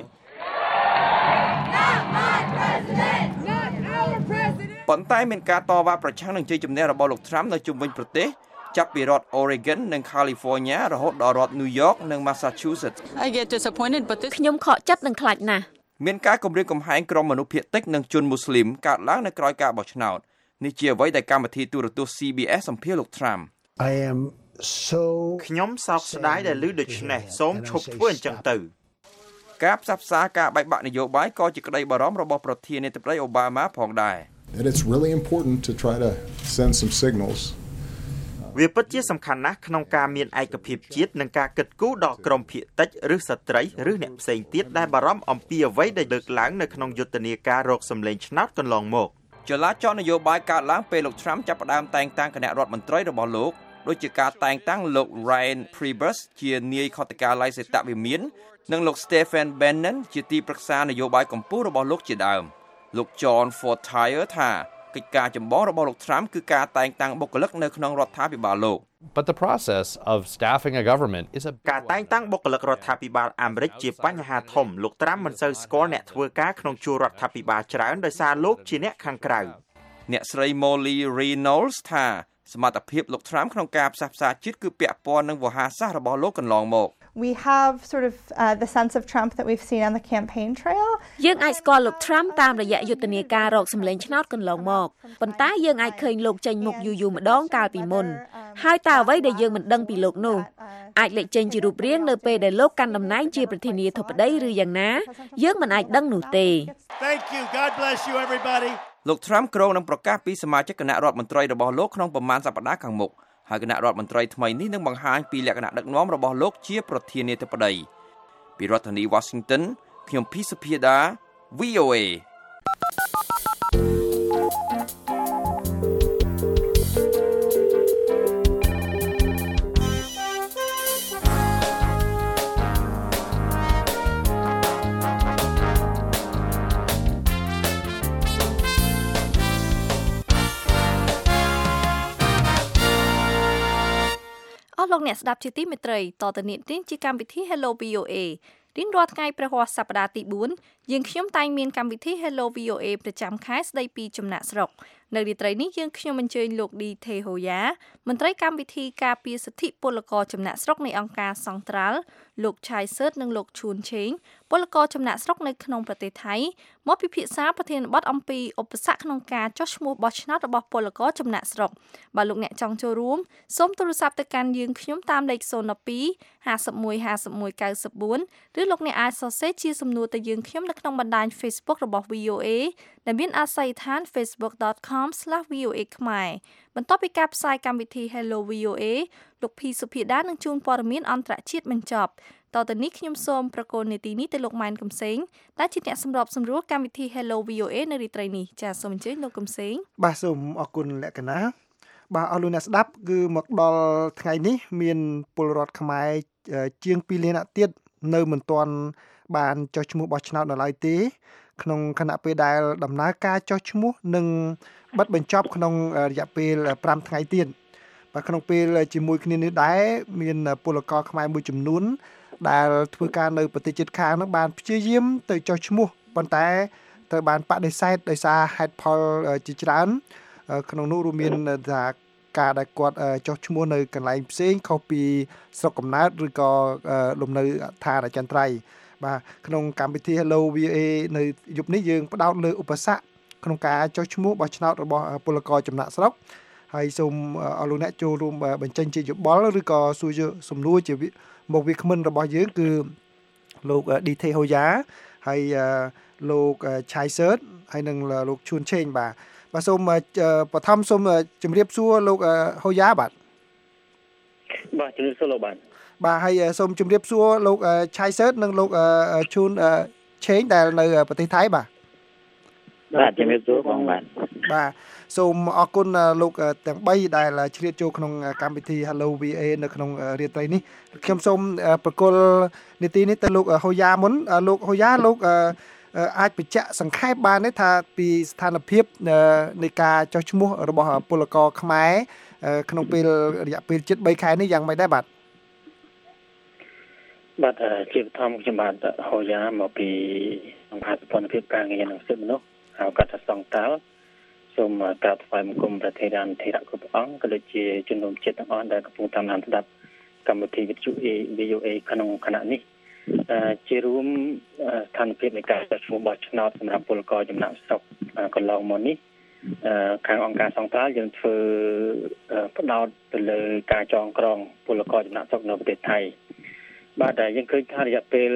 ប៉ុន្តែមានការតវ៉ាប្រឆាំងនឹងជ័យជំនះរបស់លោក Trump នៅជុំវិញប្រទេសចាប់ពីរដ្ឋ Oregon និង California រហូតដល់រដ្ឋ New York និង Massachusetts I get disappointed but this ខ្ញុំខកចិត្តនិងខ្លាចណាស់មានការគំរាមកំហែងក្រុមមនុស្សភាគតិចនិងជនមូស្លីមកើតឡើងនៅក្រោយការបោះឆ្នោតនេះជាអ្វីដែលកម្មវិធីទូរទស្សន៍ C B S សម្ភាសន៍លោក Trump I am so ខ្ញុំសោកស្ដាយដែលឮដូច្នេះសូមឈប់ធ្វើអញ្ចឹងទៅការផ្សះផ្សាការបែកបាក់នយោបាយក៏ជាក្តីបារម្ភរបស់ប្រធានាធិបតី Obama ផងដែរ And it's really important to try to send some signals វាពិតជាសំខាន់ណាស់ក្នុងការមានឯកភាពជាតិនិងការគិតគូរដល់ក្រុមភាគតិចឬស្ត្រីឬអ្នកផ្សេងទៀតដែលបារម្ភអំពីអ្វីដែលលើកឡើងនៅក្នុងយុទ្ធនាការរកសម្លេងឆ្នោតកន្លងមកចលាចលនយោបាយកើតឡើងពេលលោក Trump ចាប់ផ្ដើមតែងតាំងគណៈរដ្ឋមន្ត្រីរបស់លោកដូចជាការតែងតាំងលោក Ryan Priebus ជានាយខុទ្ទកាល័យសេតវិមាននិងលោក Stephen Bannon ជាទីប្រឹក្សានយោបាយកម្ពុជារបស់លោកជាដើមលោក John Fortier ថាកិច្ចការចម្បងរបស់លោក Trump គឺការតែងតាំងបុគ្គលិកនៅក្នុងរដ្ឋាភិបាលលោក But the process of staffing a government is a ការតែងតាំងបុគ្គលិករដ្ឋាភិបាលអាមេរិកជាបញ្ហាធំលោក Trump មិនសូវស្គាល់អ្នកធ្វើការក្នុងជួររដ្ឋាភិបាលច្រើនដោយសារលោកជាអ្នកខាងក្រៅអ្នកស្រី Molly Reynolds ថាសមត្ថភាពលោក Trump ក្នុងការផ្សះផ្សាជាតិគឺពាក់ព័ន្ធនឹងវោហារសាស្ត្ររបស់លោកកន្លងមក We have sort of uh, the sense of Trump that we've seen on the campaign trail យើងអាចស្គាល់លោក Trump តាមរយៈយុទ្ធនាការរកសម្លេងឆ្នោតកន្លងមកប៉ុន្តែយើងអាចឃើញលោកចេញមុខយូរយូរម្ដងកាលពីមុនហើយតើអ្វីដែលយើងមិនដឹងពីលោកនោះអាចលេចចេញជារូបរាងនៅពេលដែលលោកកាន់តំណែងជាប្រធានាធិបតីឬយ៉ាងណាយើងមិនអាចដឹងនោះទេ Thank you God bless you everybody លោក Trump គ្រោងនឹងប្រកាសពីសមាជិកគណៈរដ្ឋមន្ត្រីរបស់លោកក្នុងប្រមាណសប្តាហ៍ខាងមុខហើយគណៈរដ្ឋមន្ត្រីថ្មីនេះនឹងបង្ហាញពីលក្ខណៈដឹកនាំរបស់លោកជាប្រធានាធិបតីពីរដ្ឋធានី Washington ខ្ញុំ P សុភាដា V O A លោកអ្នកស្ដាប់ជាទីមេត្រីតទៅនេះជាកម្មវិធី Hello V O A រៀងរាល់ថ្ងៃព្រះហស្ថសប្តាហ៍ទីបួនយើងខ្ញុំតែងមានកម្មវិធី Hello V O A ប្រចាំខែស្ដីពីចំណាក់ស្រុកនៅរាត្រីនេះយើងខ្ញុំអញ្ជើញលោកឌីថេហូយ៉ាមន្ត្រីកម្មវិធីការពារសិទ្ធិពលករចំណាក់ស្រុកនៃអង្គការសង្ត្រាល់លោកឆៃសឺតនិងលោកឈួនឆេងពលករចំណាក់ស្រុកនៅក្នុងប្រទេសថៃមកពិភាក្សាប្រធានបទអំពីឧបសគ្គក្នុងការចុះឈ្មោះបោះឆ្នោតរបស់ពលករចំណាក់ស្រុកបើលោកអ្នកចង់ចូលរួមសូមទូរស័ព្ទទៅកាន់យើងខ្ញុំតាមលេខศูนย์ ពីរ ห้าสิบเอ็ด ห้าสิบเอ็ด เก้าสิบสี่ឬលោកអ្នកអាចសរសេរជាសំណួរទៅយើងខ្ញុំនៅក្នុងបណ្ដាញ Facebook របស់ V O A ដែលមានអាស័យដ្ឋាន facebook dot com slash v o a ខ្មែរបន្ទាប់ពីការផ្សាយកម្មវិធី Hello V O A លោក P សុភាដានឹងជួនព័ត៌មានអន្តរជាតិបញ្ចប់តទៅនេះខ្ញុំសូមប្រកូលនីតិនេះទៅលោកម៉ែនកំសែងដែលជាអ្នកសម្របសម្រួលកម្មវិធី Hello V O A នៅរាត្រីនេះចាសសូមអញ្ជើញលោកកំសែងបាទសូមអរគុណលក្ខណៈបាទអស់លោកអ្នកស្ដាប់គឺមកដល់ថ្ងៃនេះមានពលរដ្ឋខ្មែរជាងពីរលាននាក់ទៀតនៅមិនទាន់បានចុះឈ្មោះបោះឆ្នោតនៅឡើយទេក្នុងគណៈពេលដែលដំណើរការចុះឈ្មោះនឹងបិទបញ្ចប់ក្នុងរយៈពេលប្រាំថ្ងៃទៀតបាទក្នុងពេលជាមួយគ្នានេះដែរមានពលករខ្មែរមួយចំនួនដែលធ្វើការនៅប្រទេសជិតខាងនោះបានព្យាយាមទៅចុះឈ្មោះប៉ុន្តែត្រូវបានបដិសេធដោយសារហេតុផលជាច្រើនក្នុងនោះរួមមានថាការដែលគាត់ចុះឈ្មោះនៅកន្លែងផ្សេងខុសពីស្រុកកំណើតឬក៏លំនៅឋានអចិន្ត្រៃយ៍បាទក្នុងកម្មវិធី Hello វី អូ เอ នៅយប់នេះយើងផ្ដោតលើឧបសគ្គក្នុងការចុះឈ្មោះបោះឆ្នោតរបស់ពលករចំណាក់ស្រុកហើយសូមអរលោកអ្នកចូលរួមបញ្ចេញជាយោបល់ឬក៏សួរសំណួរជាមកវាគ្មិនរបស់យើងគឺលោក ឌី ថេ ហូយ៉ាហើយលោកឆៃសឺតហើយនិងលោកឈួនឆេងបាទបាទសូមបឋមសូមជម្រាបសួរលោកហូយ៉ាបាទបាទជម្រាបសួរលោកបាទបាទហើយសូមជម្រាបសួរលោកឆៃសឺតនិងលោកឈួនឆេងដែលនៅប្រទេសថៃបាទបាទជម្រាបសួរបងបាទបាទសូមអរគុណលោកទាំងបីដែលជ្រៀតចូលក្នុងកម្មវិធី Hello វី អូ เอ នៅក្នុងរាត្រីនេះខ្ញុំសូមប្រគល់នីតិនេះទៅលោកហូយ៉ាមុនលោកហូយ៉ាលោកអាចបញ្ជាក់សង្ខេបបានទេថាពីស្ថានភាពនៃការចុះឈ្មោះរបស់ពលករខ្មែរក្នុងពេលរយៈពេលជិត3ខែនេះយ៉ាងម៉េចដែរបាទបាទជាបឋមខ្ញុំបាទហូយ៉ាមកពីអង្គការសម្ព័ន្ធភាពការងារនិងសិទ្ធិមនុស្សហៅកាត់ថាសង្តាល់សូមក្រាបថ្វាយបង្គំព្រះថេរានុថេរៈគ្រប់អង្គក៏ដូចជាជនរួមជាតិទាំងអស់ដែលកំពុងតាមដានស្ដាប់កម្មវិធីវិទ្យុ វី អូ เอ ក្នុងគណៈនេះជារួមស្ថានភាពនៃការចុះឈ្មោះបោះឆ្នោតសម្រាប់ពលករចំណាក់ស្រុកកន្លងមកនេះខាងអង្គការសង្តាល់យើងធ្វើផ្ដោតទៅលើការចងក្រងពលករចំណាក់ស្រុកនៅប្រទេសថៃបាទតែយើងឃើញថារយៈពេល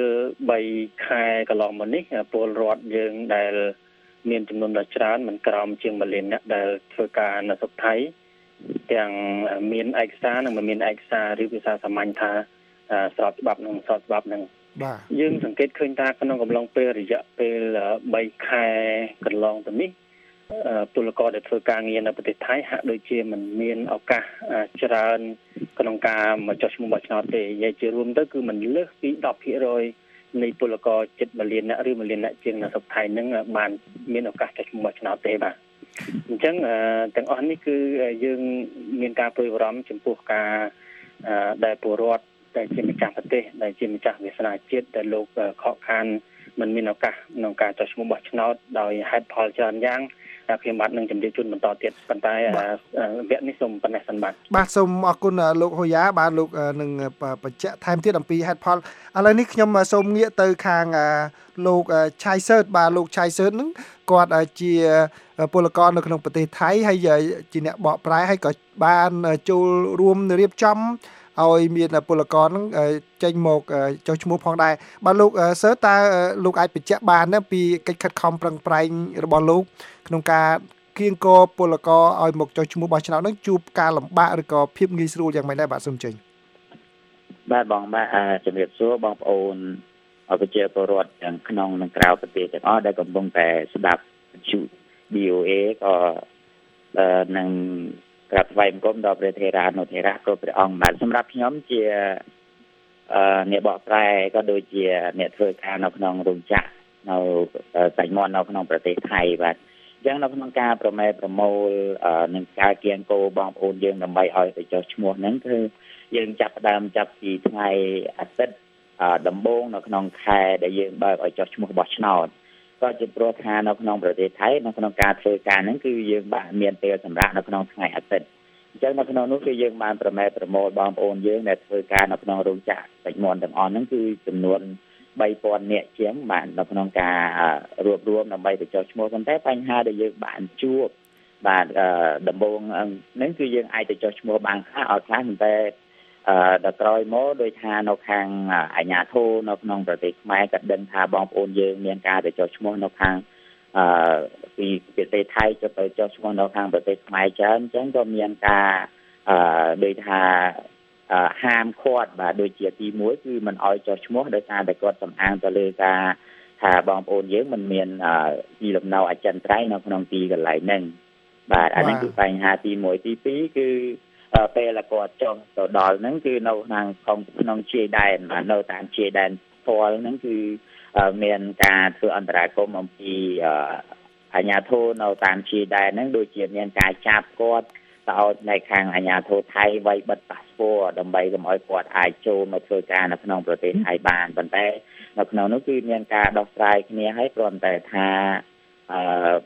3ខែកន្លងមកនេះពលរដ្ឋយើងដែលមានចំនួនដ៏ច្រើនមិនក្រោមជាងមួយលានអ្នកដែលធ្វើការនៅស្រុកថៃទាំងមានឯកសារនិងមិនមានឯកសារឬភាសាសាមញ្ញថាស្របច្បាប់និងស្របច្បាប់នឹងបាទយើងសង្កេតឃើញថាក្នុងកំឡុងពេលរយៈពេល3ខែកន្លងទៅនេះពលករដែលធ្វើការងារនៅប្រទេសថៃហាក់ដូចជាមិនមានឱកាសច្រើនក្នុងការមកចុះឈ្មោះបោះឆ្នោតទេនិយាយជារួមទៅគឺមិនលើសពី ដប់ភាគរយ នៃពលករជិតមួយលានអ្នកឬមួយលានអ្នកជាងនៅស្រុកថៃនឹងបានមានឱកាសចុះឈ្មោះបោះឆ្នោតទេបាទអញ្ចឹងទាំងអស់នេះគឺយើងមានការព្រួយបារម្ភចំពោះការដែលពលរដ្ឋដែលជាម្ចាស់ប្រទេសដែលជាម្ចាស់វាសនាជាតិដែលលោកខកខានមិនមានឱកាសក្នុងការចុះឈ្មោះបោះឆ្នោតដោយហេតុផលច្រើនយ៉ាងខ្ញុំបាទនឹងជម្រាបជូនបន្តទៀតប៉ុន្តែវគ្គនេះសូមប៉ុណ្ណេះសិនបាទបាទសូមអរគុណលោកហូយ៉ាបាទលោកនឹងបញ្ជាក់ថែមទៀតអំពីហេតុផលឥឡូវនេះខ្ញុំសូមងាកទៅខាងលោកឆៃសឺតបាទលោកឆៃសឺតនឹងគាត់ជាពលករនៅក្នុងប្រទេសថៃហើយជាអ្នកបកប្រែហើយក៏បានចូលរួមរៀបចំឲ្យមានពលករនឹងចេញមកចុះឈ្មោះផងដែរបាទលោកសឺតតើលោកអាចបញ្ជាក់បានពីកិច្ចខិតខំប្រឹងប្រែងរបស់លោកក្នុងការគៀងគរពលករឲ្យមកចុះឈ្មោះបោះឆ្នោតនឹងជួបការលំបាកឬក៏ភាពងាយស្រួលយ៉ាងម៉េចដែរបាទសូមជើញបាទបងបាទជំរាបសួរបងប្អូនប្រជាពលរដ្ឋទាំងក្នុងនិងក្រៅប្រទេសទាំងអស់ដែលកំពុងតែស្ដាប់វិទ្យុ វី អូ เอ ក៏នឹងក្រាបថ្វាយបង្គំដល់ព្រះថេរានុថេរៈគ្រប់ព្រះអង្គបាទសម្រាប់ខ្ញុំជាអ្នកបកប្រែក៏ដូចជាអ្នកធ្វើការនៅក្នុងរោងចក្រនៅសាច់មាន់នៅក្នុងប្រទេសថៃបាទអញ្ចឹងនៅក្នុងការប្រមែប្រមូលនឹងការគៀងគោបងប្អូនយើងដើម្បីឲ្យទៅចុះឈ្មោះហ្នឹងគឺយើងចាប់ផ្ដើមចាប់ពីថ្ងៃអាទិត្យដំបូងនៅក្នុងខែដែលយើងបើកឲ្យចុះឈ្មោះបោះឆ្នោតក៏ជាព្រោះថានៅក្នុងប្រទេសថៃនៅក្នុងការធ្វើការហ្នឹងគឺយើងបានមានពេលសម្រាប់នៅក្នុងថ្ងៃអាទិត្យអញ្ចឹងនៅក្នុងនោះគឺយើងបានប្រមែប្រមូលបងប្អូនយើងដែលធ្វើការនៅក្នុងរោងចក្រសាច់មាន់ទាំងអស់ហ្នឹងគឺចំនួនបីពាន់នាក់ជាងបាននៅក្នុងការរួបរวมដើម្បីទៅចុះឈ្មោះប៉ុន្តែបញ្ហាដែលយើងបានជួបបាទដំបូងហ្នឹងគឺយើងអាចទៅចុះឈ្មោះបានខ្លះអត់ខ្លះប៉ុន្តែដល់ក្រោយមកដោយថានៅខាងអាជ្ញាធរនៅក្នុងប្រទេសខ្មែរក៏ដឹងថាបងប្អូនយើងមានការទៅចុះឈ្មោះនៅខាងពីប្រទេសថៃទៅទៅចុះឈ្មោះនៅខាងប្រទេសខ្មែរច្រើនអញ្ចឹងក៏មានការដោយថាហាមឃាត់បាទដូចជាទីមួយគឺមិនអោយចុះឈ្មោះដោយសារតែគាត់សំអាងទៅលើការថាបងប្អូនយើងមិនមានទីលំនៅអចិន្ត្រៃយ៍នៅក្នុងទីកន្លែងហ្នឹងបាទអានេះគឺបញ្ហាទីមួយទីពីរគឺពេលគាត់ចុះទៅដល់ហ្នឹងគឺនៅខាងក្នុងជាយដែនបាទនៅតាមជាយដែនផ្ទាល់ហ្នឹងគឺមានការធ្វើអន្តរាគមន៍អំពីអាជ្ញាធរនៅតាមជាយដែនហ្នឹងដូចជាមានការចាប់គាត់ទៅឲ្យនៅខាងអាជ្ញាធរថៃវាយបិទប៉ាសពតដើម្បីកុំឲ្យគាត់អាចចូលមកធ្វើការនៅក្នុងប្រទេសថៃបានប៉ុន្តែនៅក្នុងនោះគឺមានការដោះស្រាយគ្នាឲ្យគ្រាន់តែថាអឺបាន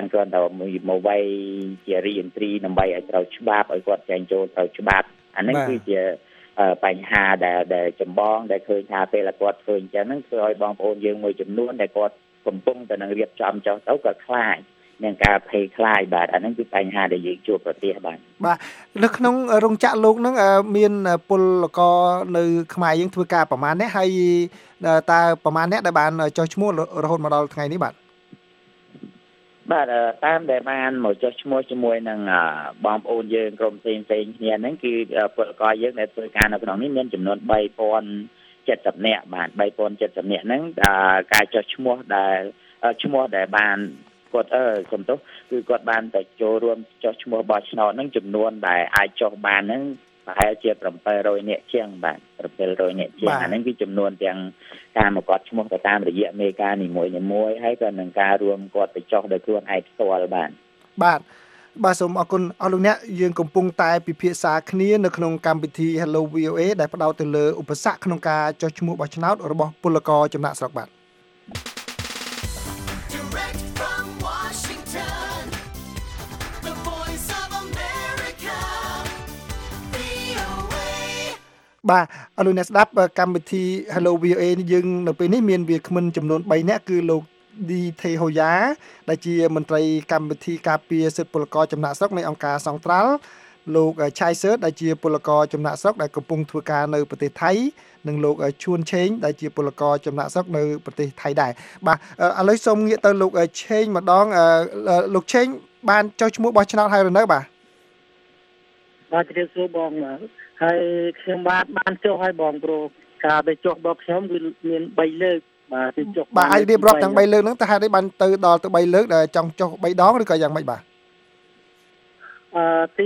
គ្រាន់តែមកវាយជារីអិនទ្រីដើម្បីឲ្យត្រូវច្បាប់ឲ្យគាត់ចែងចូលត្រូវច្បាប់អាហ្នឹងគឺជាបញ្ហាដែលដែលចម្បងដែលឃើញថាពេលគាត់ធ្វើអញ្ចឹងហ្នឹងធ្វើឲ្យបងប្អូនយើងមួយចំនួនដែលគាត់កំពុងតែនឹងរៀបចំចុះទៅក៏ខ្លាចនឹងការភ័យខ្លាចបាទអាហ្នឹងគឺបញ្ហាដែលយើងជួបប្រទះបាទបាទនៅក្នុងរោងចក្រលោកហ្នឹងមានពលករនៅខ្មែរយើងធ្វើការប្រមាណនេះហើយតើប្រមាណអ្នកដែលបានចុះឈ្មោះរហូតមកដល់ថ្ងៃនេះបាទបាទតាមដែលបានមកចុះឈ្មោះជាមួយនឹងបងប្អូនយើងក្រុមផ្សេងផ្សេងគ្នាហ្នឹងគឺពលករយើងដែលធ្វើការនៅក្នុងនេះមានចំនួន三千七十នាក់បាទ三千七十នាក់ហ្នឹងការចុះឈ្មោះដែលឈ្មោះដែលបានគាត់អឺសំទោសគឺគាត់បានតែចូលរួមចុះឈ្មោះបោះឆ្នោតហ្នឹងចំនួនដែលអាចចុះបានហ្នឹងប្រហែលជាbảy trămនាក់ជាងបាទbảy trămនាក់ជាងអាហ្នឹងគឺចំនួនទាំងការមកគាត់ឈ្មោះទៅតាមរយៈមេការនីមួយៗហើយក៏នឹងការរួមគាត់ទៅចុះដោយខ្លួនឯងផ្ទាល់បាទបាទបាទសូមអរគុណអស់លោកអ្នកយើងកំពុងតែពិភាក្សាគ្នានៅក្នុងកម្មវិធី Hello វី អូ เอ ដែលផ្ដោតទៅលើឧបសគ្គក្នុងការចុះឈ្មោះបោះឆ្នោតរបស់ពលករចំណាក់ស្រុកបាទបាទអរលោកអ្នកស្ដាប់កម្មវិធី Hello វី អូ เอ យើងនៅពេលនេះមានវាគ្មិនចំនួន3នាក់គឺលោកឌីថេហូយ៉ាដែលជាមន្ត្រីកម្មវិធីការពារសិទ្ធិពលករចំណាក់ស្រុកនៃអង្គការសង្ត្រាល់លោកឆៃសឺតដែលជាពលករចំណាក់ស្រុកដែលកំពុងធ្វើការនៅប្រទេសថៃនិងលោកឈួនឆេងដែលជាពលករចំណាក់ស្រុកនៅប្រទេសថៃដែរបាទឥឡូវសូមងាកទៅលោកឆេងម្ដងលោកឆេងបានចុះឈ្មោះបោះឆ្នោតហើយឬនៅបាទបាទជម្រាបសួរបងហើយខ្ញុំបាទបានចុះឲ្យបងប្រូការទៅចុះរបស់ខ្ញុំគឺមាន3លើកបាទទៅចុះបាទអាចរៀបរាប់ទាំង3លើកហ្នឹងតើហេតុអីបានទៅដល់ទៅ3លើកដែលចង់ចុះ3ដងឬក៏យ៉ាងម៉េចបាទអឺទី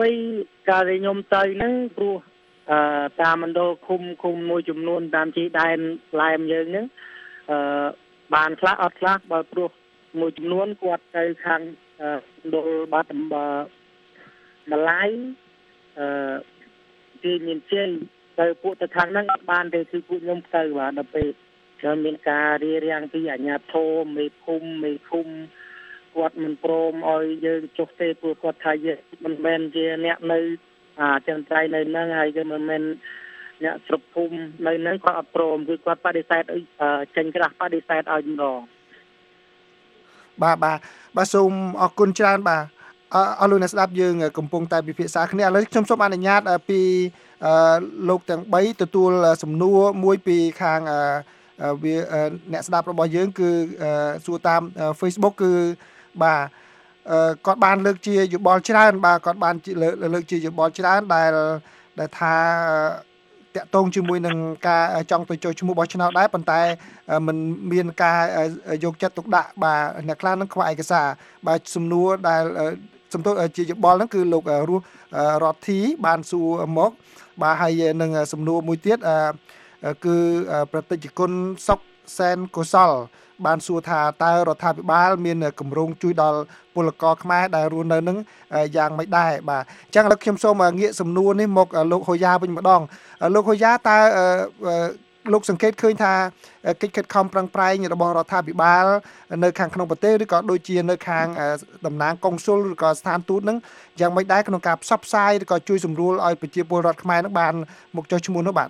1ការដែលខ្ញុំទៅហ្នឹងព្រោះអឺតាមមណ្ឌលឃុំឃុំមួយចំនួនតាមជីដែនឡែមយើងហ្នឹងអឺបានខ្លះអត់ខ្លះបើព្រោះមួយចំនួនគាត់ទៅខាងមណ្ឌលបាត់ម្លាយអឺគឺមានជ័យទៅពួកទៅខាងហ្នឹងបានទេគឺពួកខ្ញុំទៅបាទដល់ពេលខ្ញុំមានការរៀបរៀងពីអាជ្ញាធរមេភូមិមេឃុំគាត់មិនព្រមឲ្យយើងចុះទេព្រោះគាត់ថាយើងមិនមែនជាអ្នកនៅអាចន្ទ្រៃនៅហ្នឹងហើយគឺមិនមែនអ្នកស្រុកភូមិនៅហ្នឹងគាត់អត់ព្រមគឺគាត់បដិសេធចេញក្រាស់បដិសេធឲ្យម្ដងបាទបាទបាទសូមអរគុណច្រើនបាទអរលោកអ្នកស្ដាប់យើងកំពុងតែពិភាក្សាគ្នាឥឡូវខ្ញុំសូមអនុញ្ញាតពីលោកទាំង3ទទួលសំណួរមួយពីខាងវាអ្នកស្ដាប់របស់យើងគឺសួរតាម Facebook គឺបាទគាត់បានលើកជាយោបល់ច្រើនបាទគាត់បានលើកជាយោបល់ច្រើនដែលដែលថាតាក់ទងជាមួយនឹងការចង់ទៅចុះឈ្មោះបោះឆ្នោតដែរប៉ុន្តែมันមានការយកចិត្តទុកដាក់បាទអ្នកខ្លះនឹងខ្វះឯកសារបាទសំណួរដែលសំទោសជាយោបល់ហ្នឹងគឺលោករស់រដ្ឋធីបានសួរមកបាទហើយនឹងសំណួរមួយទៀតគឺប្រតិជនគុណសុកសែនកុសលបានសួរថាតើរដ្ឋាភិបាលមានគម្រោងជួយដល់ពលករខ្មែរដែលរស់នៅនឹងយ៉ាងម៉េចដែរបាទអញ្ចឹងឥឡូវខ្ញុំសូមងាកសំណួរនេះមកលោកហូយ៉ាវិញម្ដងលោកហូយ៉ាតើលោកសង្កេតឃើញថាកិច្ចខិតខំប្រឹងប្រែងរបស់រដ្ឋាភិបាលនៅខាងក្នុងប្រទេសឬក៏ដូចជានៅខាងតំណាងកុងស៊ុលឬក៏ស្ថានទូតនឹងយ៉ាងម៉េចដែរក្នុងការផ្សព្វផ្សាយឬក៏ជួយសម្រួលឲ្យប្រជាពលរដ្ឋខ្មែរនឹងបានមកចុះឈ្មោះនោះបាទ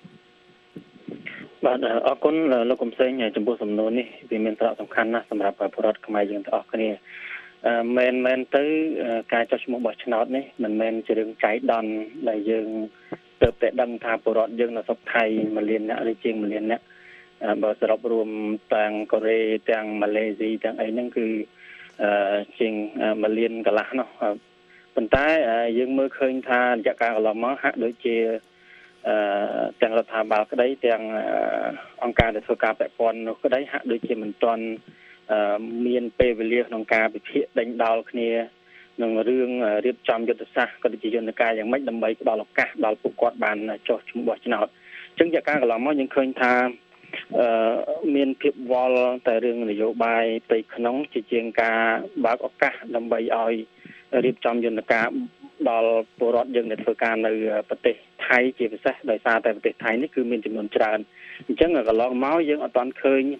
បាទអរគុណលោកកំសែងចំពោះសំណួរនេះវាមានសារៈសំខាន់ណាស់សម្រាប់ប្រជាពលរដ្ឋខ្មែរយើងទាំងអស់គ្នាមែនមែនទៅការចុះឈ្មោះបោះឆ្នោតនេះមិនមែនជារឿងចៃដន្យដែលយើងទើបតែដឹងថាពលរដ្ឋយើងនៅស្រុកថៃមួយលានអ្នកឬជាងមួយលានអ្នកបើសរុបរួមទាំងកូរ៉េទាំងម៉ាឡេស៊ីទាំងអីហ្នឹងគឺជាងមួយលានកន្លះនោះប៉ុន្តែយើងមើលឃើញថារយៈកាលកន្លងមកហាក់ដូចជាអឺទាំងរដ្ឋាភិបាលក្តីទាំងអង្គការដែលធ្វើការពាក់ព័ន្ធនោះក្តីហាក់ដូចជាមិនទាន់មានពេលវេលាក្នុងការពិភាក្សាដេញដោលគ្នានឹងរឿងរៀបចំយុទ្ធសាស្ត្រក៏ដូចជាយន្តការយ៉ាងម៉េចដើម្បីផ្ដល់ឱកាសដល់ពួកគាត់បានចុះឈ្មោះបោះឆ្នោតអញ្ចឹងជាការកន្លងមកយើងឃើញថាអឺមានភាពវល់តែរឿងនយោបាយផ្ទៃក្នុងជាជាងការបើកឱកាសដើម្បីឲ្យរៀបចំយន្តការដល់ពលរដ្ឋយើងដែលធ្វើការនៅប្រទេសថៃជាពិសេសដោយសារតែប្រទេសថៃនេះគឺមានចំនួនច្រើនអញ្ចឹងកន្លងមកយើងអត់ទាន់ឃើញ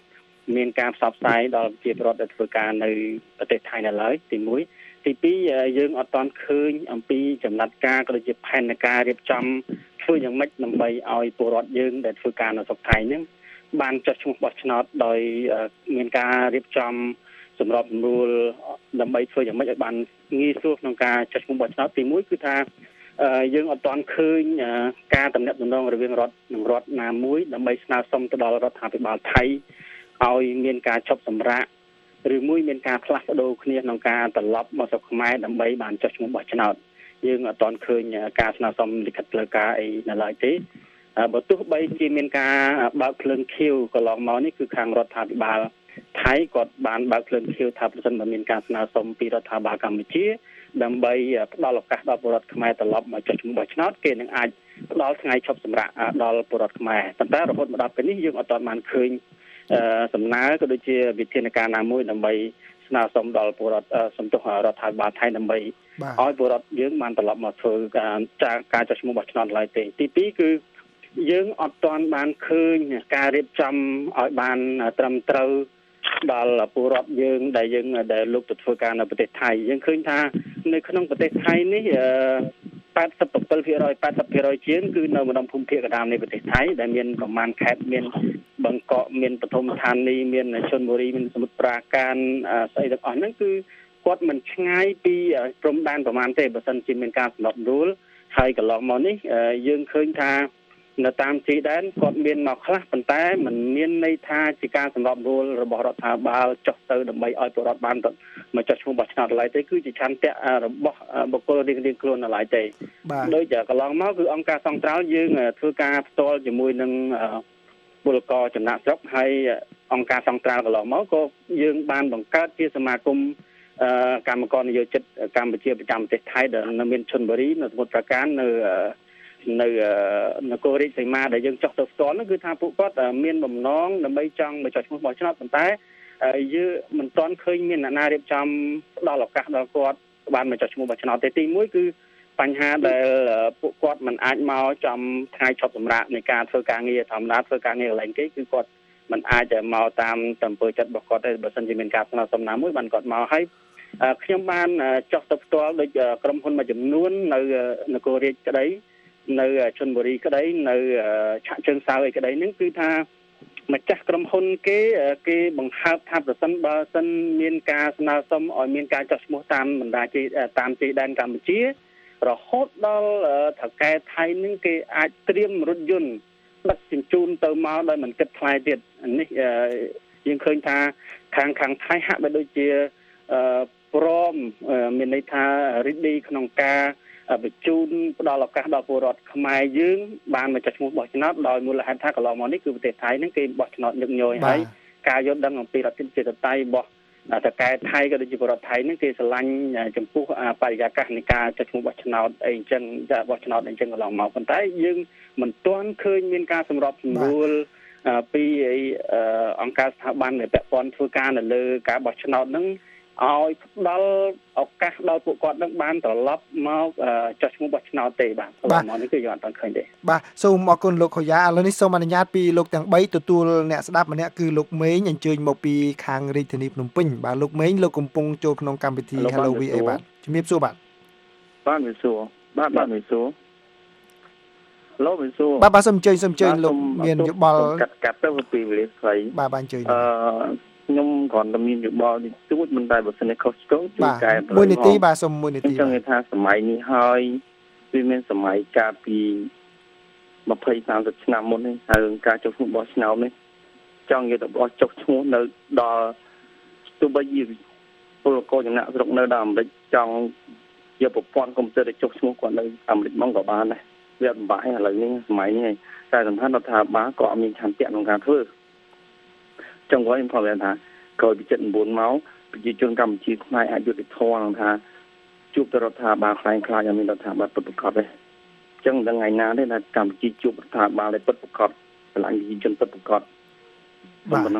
មានការផ្សព្វផ្សាយដល់ប្រជាពលរដ្ឋដែលធ្វើការនៅប្រទេសថៃនៅឡើយទីមួយទីពីរយើងអត់ទាន់ឃើញអំពីចំណាត់ការក៏ដូចជាផែនការរៀបចំធ្វើយ៉ាងម៉េចដើម្បីឲ្យពលរដ្ឋយើងដែលធ្វើការនៅស្រុកថៃហ្នឹងបានចុះឈ្មោះបោះឆ្នោតដោយមានការរៀបចំសម្របសម្រួលដើម្បីធ្វើយ៉ាងម៉េចឲ្យបានងាយស្រួលក្នុងការចុះឈ្មោះបោះឆ្នោតទីមួយគឺថាយើងអត់ទាន់ឃើញការតំណាក់តំណងរវាងរដ្ឋនិងរដ្ឋណាមួយដើម្បីស្នើសុំទៅដល់រដ្ឋាភិបាលថៃឲ្យមានការឈប់សម្រាកឬមួយមានការផ្លាស់ប្ដូរគ្នាក្នុងការត្រឡប់មកស្រុកខ្មែរដើម្បីបានចុះឈ្មោះបោះឆ្នោតយើងអត់ទាន់ឃើញការស្នើសុំលិខិតផ្លូវការអីនៅឡើយទេបើទោះបីជាមានការបើកភ្លើងខៀវកន្លងមកនេះគឺខាងរដ្ឋាភិបាលថៃគាត់បានបើកភ្លើងខៀវថាប្រសិនបើមានការស្នើសុំពីរដ្ឋាភិបាលកម្ពុជាដើម្បីផ្ដល់ឱកាសដល់ពលរដ្ឋខ្មែរត្រឡប់មកចុះឈ្មោះបោះឆ្នោតគេនឹងអាចផ្ដល់ថ្ងៃឈប់សម្រាកដល់ពលរដ្ឋខ្មែរប៉ុន្តែរហូតមកដល់ពេលនេះយើងអត់ទាន់បានឃើញសំណើក៏ដូចជាវិធានការណាមួយដើម្បីស្នើសុំដល់ពលរដ្ឋសំទោសរដ្ឋាភិបាលថៃដើម្បីឲ្យពលរដ្ឋយើងបានត្រឡប់មកធ្វើការចាការចុះឈ្មោះបោះឆ្នោតឡើយទេទីពីរគឺយើងអត់ទាន់បានឃើញការរៀបចំឲ្យបានត្រឹមត្រូវដល់ពលរដ្ឋយើងដែលយើងដែលលោកទៅធ្វើការនៅប្រទេសថៃយើងឃើញថានៅក្នុងប្រទេសថៃនេះ八十七%八十%ជាងគឺនៅម្ដុំភូមិភាគកណ្ដាលនៃប្រទេសថៃដែលមានប្រមាណខេត្តមានបឹងកក់មានបឋមធានីមានឈុនបុរីមានសមុទ្រប្រាកានស្អីទាំងអស់ហ្នឹងគឺគាត់មិនឆ្ងាយពីព្រំដែនប្រមាណទេបើសិនជាមានការសម្របសម្រួលហើយកន្លងមកនេះយើងឃើញថានៅតាមទីដែនគាត់មានមកខ្លះប៉ុន្តែมันមានន័យថាជាការសម្របសម្រួលរបស់រដ្ឋាភិបាលចុះទៅដើម្បីឲ្យពលរដ្ឋបានមកចុះឈ្មោះបោះឆ្នោតឡើយទេគឺជាឆន្ទៈរបស់បុគ្គលរៀងៗខ្លួននៅឡើយទេដូចកន្លងមកគឺអង្គការសង្ត្រាល់យើងធ្វើការផ្ទាល់ជាមួយនឹងពលករចំណាក់ស្រុកហើយអង្គការសង្ត្រាល់កន្លងមកក៏យើងបានបង្កើតជាសមាគមកម្មករនយោជិតកម្ពុជាប្រចាំប្រទេសថៃដែលនៅមានឈុនបុរីនៅសមុទ្រប្រាកាននៅនៅនគររាជសីមាដែលយើងចុះទៅផ្ទាល់នោះគឺថាពួកគាត់មានបំណងដើម្បីចង់មកចុះឈ្មោះបោះឆ្នោតប៉ុន្តែយើងមិនទាន់ឃើញមានអ្នកណារៀបចំផ្ដល់ឱកាសដល់គាត់បានមកចុះឈ្មោះបោះឆ្នោតទេទីមួយគឺបញ្ហាដែលពួកគាត់មិនអាចមកចំថ្ងៃឈប់សម្រាកនៃការធ្វើការងារធម្មតាធ្វើការងារកន្លែងគេគឺគាត់មិនអាចមកតាមអំពើចិត្តរបស់គាត់ទេបើមិនជាមានការស្នើសុំណាមួយបានគាត់មកហើយខ្ញុំបានចុះទៅផ្ទាល់ដូចក្រុមហ៊ុនមួយចំនួននៅនគររាជក្តីនៅឈុនបុរីក្តីនៅឆាកជើងសៅអីក្តីហ្នឹងគឺថាម្ចាស់ក្រុមហ៊ុនគេគេបង្ហើបថាប្រសិនបើសិនមានការស្នើសុំឲ្យមានការចុះឈ្មោះតាមបណ្ដាតាមទីដែនកម្ពុជារហូតដល់ថៅកែថៃហ្នឹងគេអាចត្រៀមរថយន្តដឹកជញ្ជូនទៅមកដោយមិនគិតថ្លៃទៀតនេះយើងឃើញថាខាងខាងថៃហាក់បីដូចជាព្រមមានន័យថារីករាយក្នុងការបញ្ជូនផ្ដល់ឱកាសដល់ពលរដ្ឋខ្មែរយើងបានមកចុះឈ្មោះបោះឆ្នោតដោយមូលហេតុថាកន្លងមកនេះគឺប្រទេសថៃហ្នឹងគេបោះឆ្នោតញឹកញយហើយការយល់ដឹងអំពីរដ្ឋាភិបាលតៃរបស់តកែថៃក៏ដូចជាពលរដ្ឋថៃហ្នឹងគេស្រឡាញ់ចំពោះបរិយាកាសនៃការចុះឈ្មោះបោះឆ្នោតអីអញ្ចឹងបោះឆ្នោតអីអញ្ចឹងកន្លងមកប៉ុន្តែយើងមិនទាន់ឃើញមានការសម្របសម្រួលពីអង្គការស្ថាប័នដែលពាក់ព័ន្ធធ្វើការនៅលើការបោះឆ្នោតហ្នឹងឲ្យផ្ដល់ឱកាសដល់ពួកគាត់នឹងបានត្រឡប់មកចុះឈ្មោះបោះឆ្នោតទេបាទបាទមកនេះគឺយើងអត់ទាន់ឃើញទេបាទសូមអរគុណលោកខូយ៉ាឥឡូវនេះសូមអនុញ្ញាតពីលោកទាំងបីទទួលអ្នកស្ដាប់ម្នាក់គឺលោកមេងអញ្ជើញមកពីខាងរាជធានីភ្នំពេញបាទលោកមេងលោកកំពុងចូលក្នុងកម្មវិធី Hello វី អេ បាទជំរាបសួរបាទបាទជំរាបសួរបាទបាទជំរាបសួរលោកជំរាបសួរបាទបាទសូមអញ្ជើញសូមអញ្ជើញលោកមានយោបល់កាត់កាត់ទៅពីវេលាស្រីបាទបាទអញ្ជើញអឺខ្ញុំគ្រាន់តែមានយោបល់នេះទូចមិនតែបើសិនជាខុសឆ្គងជួយកែមួយនាទីបាទសូមមួយនាទីខ្ញុំចង់និយាយថាសម័យនេះហើយវាមានសម័យកាលពីยี่สิบ 30ឆ្នាំមុននេះហើយការចុះឈ្មោះបោះឆ្នោតនេះចង់និយាយទៅបោះចុះឈ្មោះនៅដល់ទោះបីជាពលករចំណាក់ស្រុកនៅដល់អាមេរិកចង់យកប្រព័ន្ធកុំព្យូទ័រទៅចុះឈ្មោះគាត់នៅអាមេរិកមកក៏បានដែរវាពិបាកឥឡូវនេះសម័យនេះតែសំខាន់រដ្ឋាភិបាលក៏អត់មានឆន្ទៈក្នុងការធ្វើចង់ខ្ញុំផងថាក្រោយពី七mươi chínមកប្រជាជនកម្ពុជាខ្មែរអាចយុត្តិធម៌នឹងថាជួបរដ្ឋាភិបាលខ្លាំងខ្លាចឲ្យមានរដ្ឋាភិបាលពិតប្រាកដទេអញ្ចឹងដល់ថ្ងៃណាទេថាកម្ពុជាជួបរដ្ឋាភិបាលដែលពិតប្រាកដឆ្លាញ់ប្រជាជនពិតប្រាកដបាទ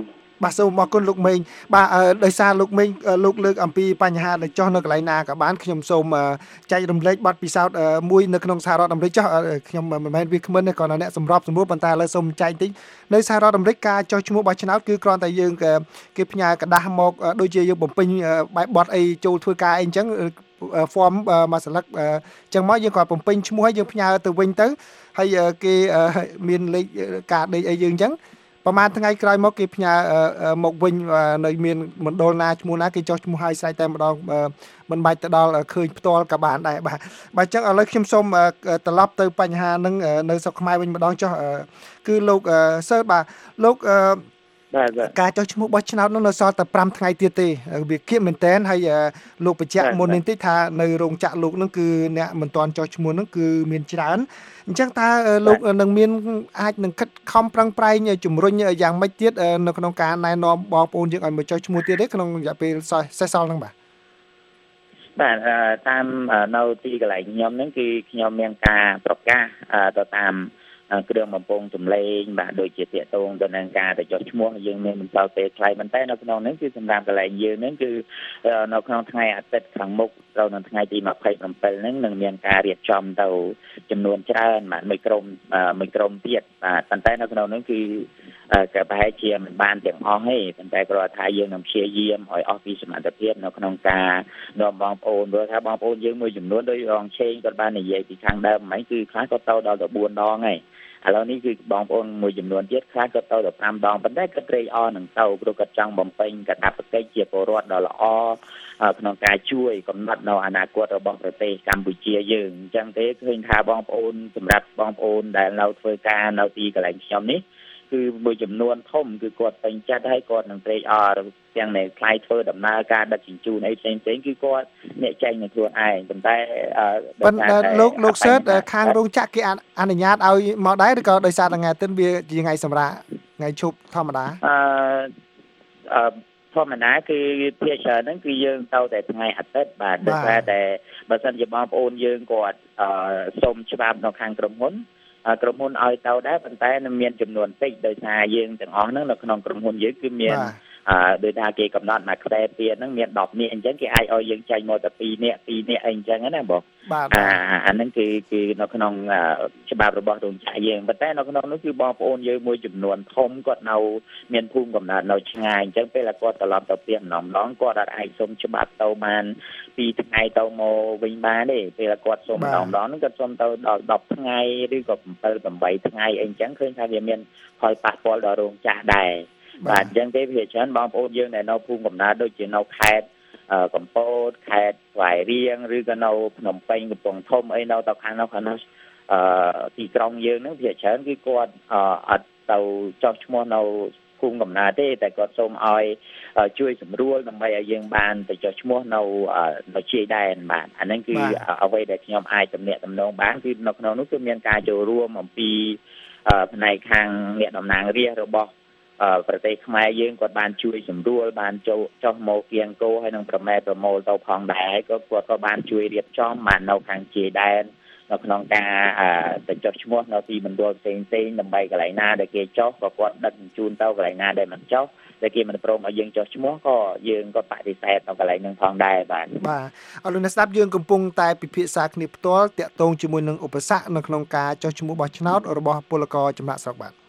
បាទសូមអរគុណលោកមេងបាទដោយសារលោកមេងលោកលើកអំពីបញ្ហាដែលចោះនៅកន្លែងណាក៏បានខ្ញុំសូមចែករំលែកបទពិសោធន៍មួយនៅក្នុងសហរដ្ឋអាមេរិកចោះខ្ញុំមិនមែនវាគ្មិនទេគ្រាន់តែអ្នកសម្របសម្រួលប៉ុន្តែឥឡូវសូមចែកតិចនៅសហរដ្ឋអាមេរិកការចោះឈ្មោះបោះឆ្នោតគឺគ្រាន់តែយើងគេផ្ញើกระดาษមកដូចជាយើងបំពេញបែបបទអីចូលធ្វើការអីអញ្ចឹងform មួយសន្លឹកអញ្ចឹងមកយើងគាត់បំពេញឈ្មោះឲ្យយើងផ្ញើទៅវិញទៅហើយគេមានលេខការដេកអីយើងអញ្ចឹងប្រហែលថ្ងៃក្រោយមកគេផ្ញើមកវិញនៅមានមណ្ឌលណាឈ្មោះណាគេចុះឈ្មោះឲ្យស្រេចតែម្ដងមិនបាច់ទៅដល់ឃើញផ្ទាល់ក៏បានដែរបាទបាទអញ្ចឹងឥឡូវខ្ញុំសូមត្រឡប់ទៅបញ្ហានឹងនៅស្រុកខ្មែរវិញម្ដងចុះគឺលោកសើបាទលោកការចុះឈ្មោះបោះឆ្នោតនោះនៅសល់តែfiveថ្ងៃទៀតទេវាគៀបមែនតើហើយលោកបញ្ជាក់មុននេះតិចថានៅរោងចក្រលោកនឹងគឺអ្នកមិនទាន់ចុះឈ្មោះនឹងគឺមានច្រើនអញ្ចឹងតើលោកនឹងមានអាចនឹងខិតខំប្រឹងប្រែងជំរុញយ៉ាងម៉េចទៀតនៅក្នុងការណែនាំបងប្អូនយើងឲ្យមកចុះឈ្មោះទៀតទេក្នុងរយៈពេលសេសសល់ហ្នឹងបាទបាទតាមនៅទីកន្លែងខ្ញុំហ្នឹងគឺខ្ញុំមានការប្រកាសទៅតាមគ្រឿងបំពង់ចម្លែងបាទដូចជាតាកតងទៅនឹងការទៅចុះឈ្មោះយើងមានបន្តពេលខ្លីប៉ុន្តែនៅក្នុងនេះគឺសម្រាប់កន្លែងយើងហ្នឹងគឺនៅក្នុងថ្ងៃអាទិត្យខាងមុខត្រូវនៅថ្ងៃទីtwenty-sevenហ្នឹងនឹងមានការរៀបចំទៅចំនួនច្រើនបាទមួយក្រុមមួយក្រុមទៀតបាទប៉ុន្តែនៅក្នុងនេះគឺក៏ប្រហែលជាមិនបានទាំងអស់ទេប៉ុន្តែគ្រាន់តែថាយើងនឹងព្យាយាមឲ្យអស់ពីសមត្ថភាពនៅក្នុងការនាំបងប្អូនព្រោះថាបងប្អូនយើងមួយចំនួនដោយរងឆេងគាត់បាននិយាយពីខាងដើមហ្មងគឺខ្លះគាត់ទៅដល់ទៅfourដងហើយឥឡូវនេះគឺបងប្អូនមួយចំនួនទៀតខ្លះគាត់ទៅដល់fiveដងប៉ុន្តែគាត់ត្រេកអរនឹងទៅព្រោះគាត់ចង់បំពេញកាតព្វកិច្ចជាពលរដ្ឋដ៏ល្អក្នុងការជួយកំណត់នៅអនាគតរបស់ប្រទេសកម្ពុជាយើងអញ្ចឹងទេឃើញថាបងប្អូនសម្រាប់បងប្អូនដែលនៅធ្វើការនៅទីកន្លែងខ្ញុំនេះគឺមួយចំនួនធំគឺគាត់ពេញចិត្តហើយគាត់នឹងត្រេកអរទាំងនៃខ្លាយធ្វើដំណើរការដឹកជញ្ជូនអីផ្សេងៗគឺគាត់អ្នកចែងនឹងខ្លួនឯងប៉ុន្តែប៉ុន្តែលោកលោកសើតខាងរោងចក្រគេអនុញ្ញាតឲ្យមកដែរឬក៏ដោយសារថ្ងៃអាទិត្យវាជាថ្ងៃសម្រាប់ថ្ងៃឈប់ធម្មតាអឺអឺធម្មតាគឺភាគច្រើនហ្នឹងគឺយើងទៅតែថ្ងៃអាទិត្យបាទដោយសារតែបើសិនជាបងប្អូនយើងគាត់សុំច្បាប់នៅខាងក្រុមហ៊ុនក្រុមហ៊ុនឲ្យទៅដែរប៉ុន្តែនៅមានចំនួនតិចដោយសារយើងទាំងអស់ហ្នឹងនៅក្នុងក្រុមហ៊ុនយើងគឺមានអឺដោយថាគេកំណត់មកខ្សែទៀតហ្នឹងមានtenនាក់អញ្ចឹងគេអាចឲ្យយើងចាញ់មកតែtwoនាក់twoនាក់អីអញ្ចឹងណាបងអាអាហ្នឹងគឺគឺនៅក្នុងច្បាប់របស់រោងចក្រយើងប៉ុន្តែនៅក្នុងនោះគឺបងប្អូនយើងមួយចំនួនធំគាត់នៅមានភូមិកំណើតនៅឆ្ងាយអញ្ចឹងពេលគាត់ត្រឡប់ទៅពីម្ដងម្ដងគាត់អាចសុំច្បាប់ទៅបានtwoថ្ងៃទៅមកវិញបានទេពេលគាត់សុំម្ដងម្ដងហ្នឹងគាត់សុំទៅដល់tenថ្ងៃឬក៏seven eightថ្ងៃអីអញ្ចឹងឃើញថាវាមានផលប៉ះពាល់ដល់រោងចក្រដែរបាទអញ្ចឹងទេវាច្រើនបងប្អូនយើងដែលនៅភូមិកំណើតដូចជានៅខេត្តកំពតខេត្តស្វាយរៀងឬក៏នៅភ្នំពេញកំពង់ធំអីនៅទៅខាងនោះខាងនោះអឺទីក្រុងយើងហ្នឹងវាច្រើនគឺគាត់អត់ទៅចុះឈ្មោះនៅភូមិកំណើតទេតែគាត់សូមឲ្យជួយសម្រួលដើម្បីឲ្យយើងបានទៅចុះឈ្មោះនៅនៅជាយដែនបាទអាហ្នឹងគឺអ្វីដែលខ្ញុំអាចតំណាក់តំណងបានគឺនៅក្នុងនោះគឺមានការចូលរួមអំពីផ្នែកខាងអ្នកតំណាងរាស្ត្ររបស់ប្រទេសខ្មែរយើងគាត់បានជួយសម្រួលបានចូលចុះមកគៀងគោហើយនឹងប្រម៉ែប្រមូលទៅផងដែរក៏គាត់ក៏បានជួយរៀបចំបាននៅខាងជាយដែននៅក្នុងការទៅចុះឈ្មោះនៅទីមណ្ឌលផ្សេងផ្សេងដើម្បីកន្លែងណាដែលគេចុះក៏គាត់ដឹកជញ្ជូនទៅកន្លែងណាដែលមិនចុះតែគេមិនព្រមឲ្យយើងចុះឈ្មោះក៏យើងក៏បដិសេធនៅកន្លែងហ្នឹងផងដែរបាទបាទអរលោកអ្នកស្ដាប់យើងកំពុងតែពិភាក្សាគ្នាផ្ទាល់តាក់ទងជាមួយនឹងឧបសគ្គនៅក្នុងការចុះឈ្មោះបោះឆ្នោតរបស់ពលករចំណាក់ស្រុកបាទ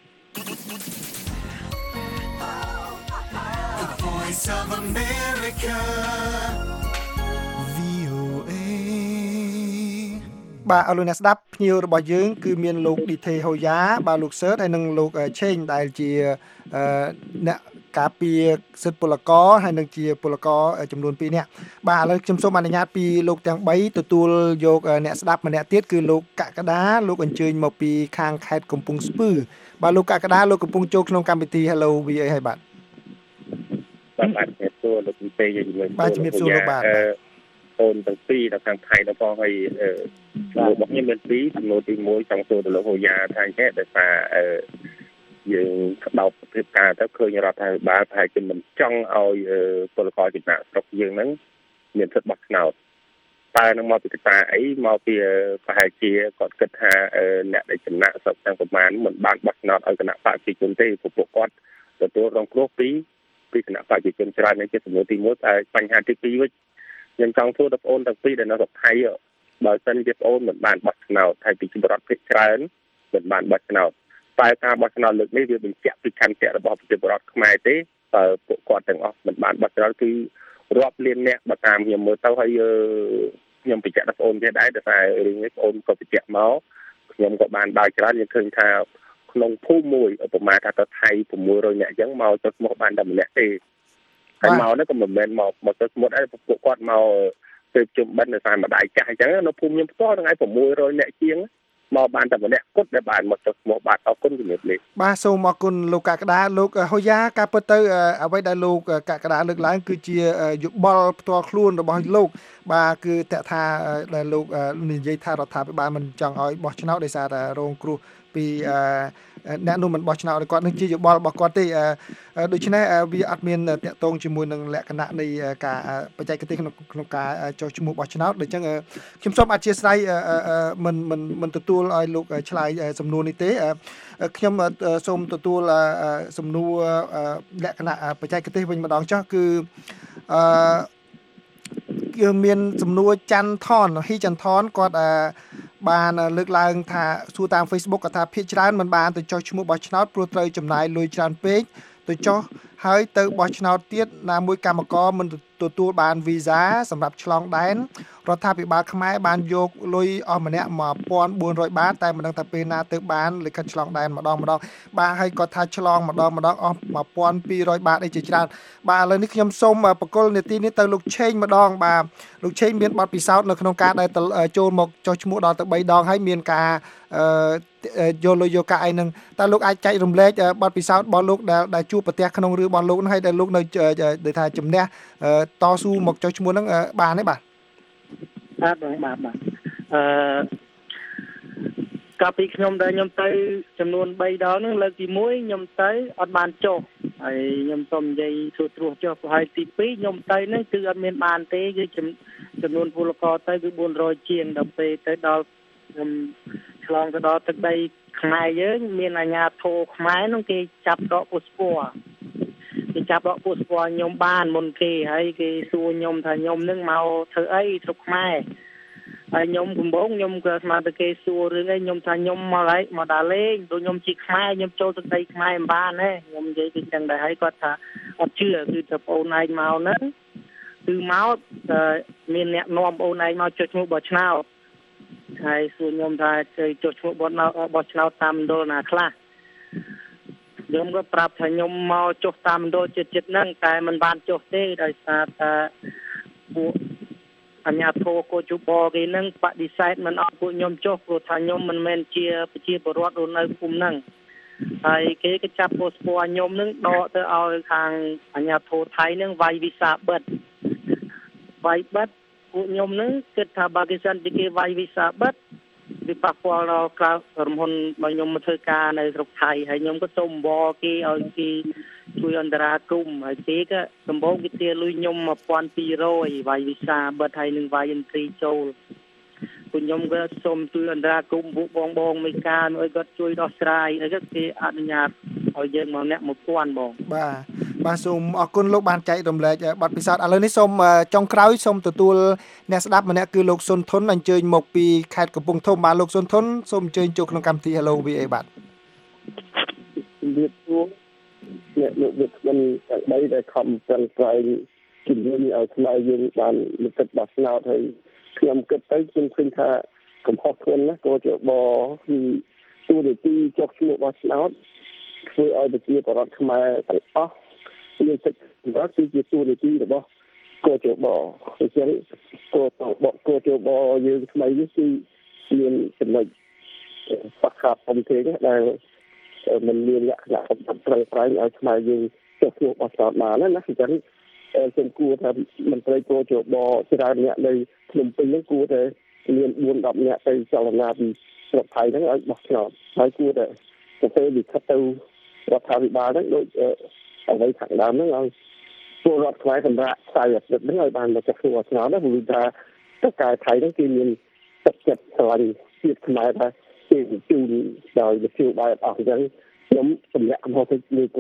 Voice of America បាទអរលោកអ្នកស្ដាប់ភ្ញៀវរបស់យើងគឺមានលោកឌីថេហូយ៉ាបាទលោកសឺតហើយនិងលោកឆេងដែលជាអ្នកការពារសិទ្ធិពលករហើយនិងជាពលករចំនួនtwoនាក់បាទឥឡូវខ្ញុំសូមអនុញ្ញាតពីលោកទាំងthreeទទួលយកអ្នកស្ដាប់ម្នាក់ទៀតគឺលោកកក្កដាលោកអញ្ជើញមកពីខាងខេត្តកំពង់ស្ពឺបាទលោកកក្កដាលោកកំពុងចូលក្នុងកម្មវិធី Hello វី អេ ហើយបាទបាទបាទជំរាបសួរលោកពេជ្រជាមួយបាទជំរាបសួរលោកបាទអូនទាំងពីរនៅខាងថៃដល់ផងហើយរបស់ខ្ញុំមានពីរចំនួនទីoneចង់សួរទៅលោកហូយ៉ាថាចេះដោយសារយើងដោតភាពការទៅឃើញរដ្ឋាភិបាលប្រហែលជាមិនចង់ឲ្យពលករចំណាក់ស្រុកយើងហ្នឹងមានសិទ្ធិបោះឆ្នោតតើនឹងមកពីកត្តាអីមកពីប្រហែលជាគាត់គិតថាអ្នកដែលចំណាក់ស្រុកទាំងប្រមាណមិនបានបោះឆ្នោតឲ្យគណៈបកប្រជាជនទេព្រោះពួកគាត់ទទួលរងគ្រោះពីពីគណៈបព្វជិជនច្រើននេះជាសំណួរទីមួយតែបញ្ហាទីពីរវិញខ្ញុំចង់សួរដល់បងប្អូនទាំងពីរដែលនៅស្រុកថៃបើសិនជាបងប្អូនមិនបានបោះឆ្នោតហើយពីជនរដ្ឋភាគច្រើនមិនបានបោះឆ្នោតតែការបោះឆ្នោតលើកនេះវាបញ្ជាក់ពីខន្តីរបស់ប្រជាពលរដ្ឋខ្មែរទេតើពួកគាត់ទាំងអស់មិនបានបោះឆ្នោតគឺរាប់លានអ្នកបើតាមខ្ញុំមើលទៅហើយខ្ញុំបញ្ជាក់ដល់បងប្អូនទៀតដែរតែរឿងនេះបងប្អូនក៏បញ្ជាក់មកខ្ញុំក៏បានដើរច្រើនយើងឃើញថាក្នុងភូមិមួយឧបមាថាទៅថៃ600នាក់អញ្ចឹងមកចុះឈ្មោះបានតែម្នាក់ទេហើយមកនោះក៏មិនមែនមកមកចុះឈ្មោះដែរពួកគាត់មកទៅជុំបិណ្ឌនៅសារម្ដាយចាស់អញ្ចឹងនៅភូមិខ្ញុំផ្ទាល់ថ្ងៃ600នាក់ជាងមកបានតែម្នាក់គត់ដែលបានមកចុះឈ្មោះបាទអរគុណជំរាបលាបាទសូមអរគុណលោកកក្កដាលោកហូយ៉ាការពិតទៅអ្វីដែលលោកកក្កដាលើកឡើងគឺជាយោបល់ផ្ទាល់ខ្លួនរបស់លោកបាទគឺតើថាដែលលោកនិយាយថារដ្ឋាភិបាលមិនចង់ឲ្យបោះឆ្នោតដោយសារតែរងគ្រោះពីអ្នកនោះមិនបោះឆ្នោតឲ្យគាត់នឹងជាយោបល់របស់គាត់ទេដូច្នេះវាអត់មានតាក់ទងជាមួយនឹងលក្ខណៈនៃការបច្ចេកទេសក្នុងក្នុងការចុះឈ្មោះបោះឆ្នោតដូច្នេះខ្ញុំសូមអធិស្ឋានមិនមិនមិនទទួលឲ្យលោកឆ្លើយសំណួរនេះទេខ្ញុំសូមទទួលសំណួរលក្ខណៈបច្ចេកទេសវិញម្ដងចុះគឺអឺគឺមានសំណួរច័ន្ទថនហ៊ីច័ន្ទថនគាត់បានលើកឡើងថាសួរតាម Facebook គាត់ថាភាគច្រើនមិនបានទៅចុះឈ្មោះបោះឆ្នោតព្រោះត្រូវចំណាយលុយច្រើនពេកទៅចុះហើយទៅបោះឆ្នោតទៀតណាមួយកម្មករមិនទទួលបានវីសាសម្រាប់ឆ្លងដែនរដ្ឋាភិបាលខ្មែរបានយកលុយអស់ម្នាក់một nghìn bốn trămបាតតែមិនដឹងថាពេលណាទៅបានលិខិតឆ្លងដែនម្ដងម្ដងបាទហើយគាត់ថាឆ្លងម្ដងម្ដងអស់một nghìn hai trămបាតអីជាច្រើនបាទឥឡូវនេះខ្ញុំសូមបកគលនីតិនេះទៅលោកឆេងម្ដងបាទលោកឆេងមានបទពិសោធន៍នៅក្នុងការដែលចូលមកចុះឈ្មោះដល់ទៅ3ដងហើយមានការយកលុយយកកាក់អីហ្នឹងតើលោកអាចចែករំលែកបទពិសោធន៍របស់លោកដែលដែលជួបប្រទះក្នុងរឿងរបស់លោកហ្នឹងហើយដែលលោកនៅដូចថាជំនះតស៊ូមកចុះឈ្មោះហ្នឹងបានទេបាទបាទបាទបាទអឺកាលពីខ្ញុំដែលខ្ញុំទៅចំនួន3ដងហ្នឹងលើកទី1ខ្ញុំទៅអត់បានចុះហើយខ្ញុំសូមនិយាយសួរត្រួសចុះហើយទី2ខ្ញុំទៅហ្នឹងគឺអត់មានបានទេគឺចំនួនពលករទៅគឺ400ជាងដល់ពេលទៅដល់ខ្ញុំឆ្លងទៅដល់ទឹកដីខ្មែរយើងមានអាជ្ញាធរខ្មែរហ្នឹងគេចាប់ដកពុស្ពណ៌គេចាប់ដកពុស្ពណ៌ខ្ញុំបានមុនគេហើយគេសួរខ្ញុំថាខ្ញុំនឹងមកធ្វើអីស្រុកខ្មែរហើយខ្ញុំកំពុងខ្ញុំក៏ស្មានតែគេសួររឿងអីខ្ញុំថាខ្ញុំមកហើយមកដល់លេងដូចខ្ញុំជាខ្មែរខ្ញុំចូលទឹកដីខ្មែរមិនបានទេខ្ញុំនិយាយគឺចឹងដែរហើយគាត់ថាអត់ជឿគឺថាបងអូនឯងមកហ្នឹងគឺមកមានអ្នកនាំបងអូនឯងមកចុះឈ្មោះបោះឆ្នោតហើយសួរខ្ញុំថាគេចុះឈ្មោះបោះឆ្នោតបោះឆ្នោតតាមមណ្ឌលណាខ្លះខ្ញុំក៏ប្រាប់ថាខ្ញុំមកចុះតាមមណ្ឌលចិត្តចិត្តហ្នឹងតែមិនបានចុះទេដោយសារតែពួកអញ្ញាធរកោជបគេហ្នឹងបដិសេធមិនអត់ពួកខ្ញុំចុះព្រោះថាខ្ញុំមិនមែនជាប្រជាពលរដ្ឋរស់នៅភូមិហ្នឹងហើយគេក៏ចាប់ពុស្ពណ៌ខ្ញុំហ្នឹងដកទៅឲ្យខាងអញ្ញាធរថៃហ្នឹងវាយវីសាបិទវាយបិទពួកខ្ញុំហ្នឹងគិតថាបើគេសិនពីគេវាយវីសាបិទវាប៉ះពាល់ដល់ក្រៅក្រុមហ៊ុនរបស់ខ្ញុំមកធ្វើការនៅស្រុកថៃហើយខ្ញុំក៏សូមអង្វរគេឲ្យគេជួយអន្តរាគមន៍ហើយគេក៏ដំបូងគេទាលុយខ្ញុំmột nghìn hai trămវាយវីសាបិទហើយនឹងវាយឥន្ទ្រីចូលពួកខ្ញុំក៏សូមជួយអន្តរាគមន៍ពួកបងបងមេការឲ្យគាត់ជួយដោះស្រាយហើយក៏គេអនុញ្ញាតឲ្យយើងមកអ្នកmột nghìnបងបាទបាទសូមអរគុណលោកបានចែករំលែកបទពិសោធន៍ឥឡូវនេះសូមចុងក្រោយសូមទទួលអ្នកស្ដាប់ម្នាក់គឺលោកសុនធុនអញ្ជើញមកពីខេត្តកំពង់ធំបាទលោកសុនធុនសូមអញ្ជើញចូលក្នុងកម្មវិធី Hello វី เอ បាទជំរាបសួរអ្នកលោកវិទ្យាមិនទាំងបីដែលខំប្រឹងប្រែងជំរុញឲ្យខ្មែរយើងបានលទ្ធិបោះឆ្នោតហើយខ្ញុំគិតទៅខ្ញុំឃើញថាកំហុសខ្លួនណាក៏ជាបគឺទូនីតិចុះឈ្មោះបោះឆ្នោតធ្វើឲ្យប្រជាពលរដ្ឋខ្មែរទាំងអស់មានសិទ្ធិសម្រាប់គឺជាទូនីតិរបស់កោជបអញ្ចឹងកោបកោជបយើងថ្មីនេះគឺមានចំណុចបកខាប់អំទេដែលมันមានលក្ខណៈកំប្រឹងប្រែងឲ្យខ្មែរយើងចុះឈ្មោះបោះឆ្នោតបានណាអញ្ចឹងខ្ញុំគួរថាមន្ត្រីកោជបច្រើនអ្នកនៅភ្នំពេញហ្នឹងគួរតែមានបួនដប់អ្នកទៅចលនាពីស្រុកថៃហ្នឹងឲ្យបោះឆ្នោតហើយគួរតែទៅពេលវិខិតទៅរដ្ឋាភិបាលហ្នឹងដូចអ្វីខាងដើមហ្នឹងឲ្យពលរដ្ឋខ្មែរសម្រាប់ខ្សែអាទិត្យហ្នឹងឲ្យបានមកចុះឈ្មោះឆ្នោតណាព្រោះថាតើការថៃហ្នឹងគេមានទឹកចិត្តស្រឡាញ់ជាតិខ្មែរថាគេជូនដោយវិទ្យុបាយអស់អញ្ចឹងខ្ញុំសម្រាប់កំហុសទៅលើកោ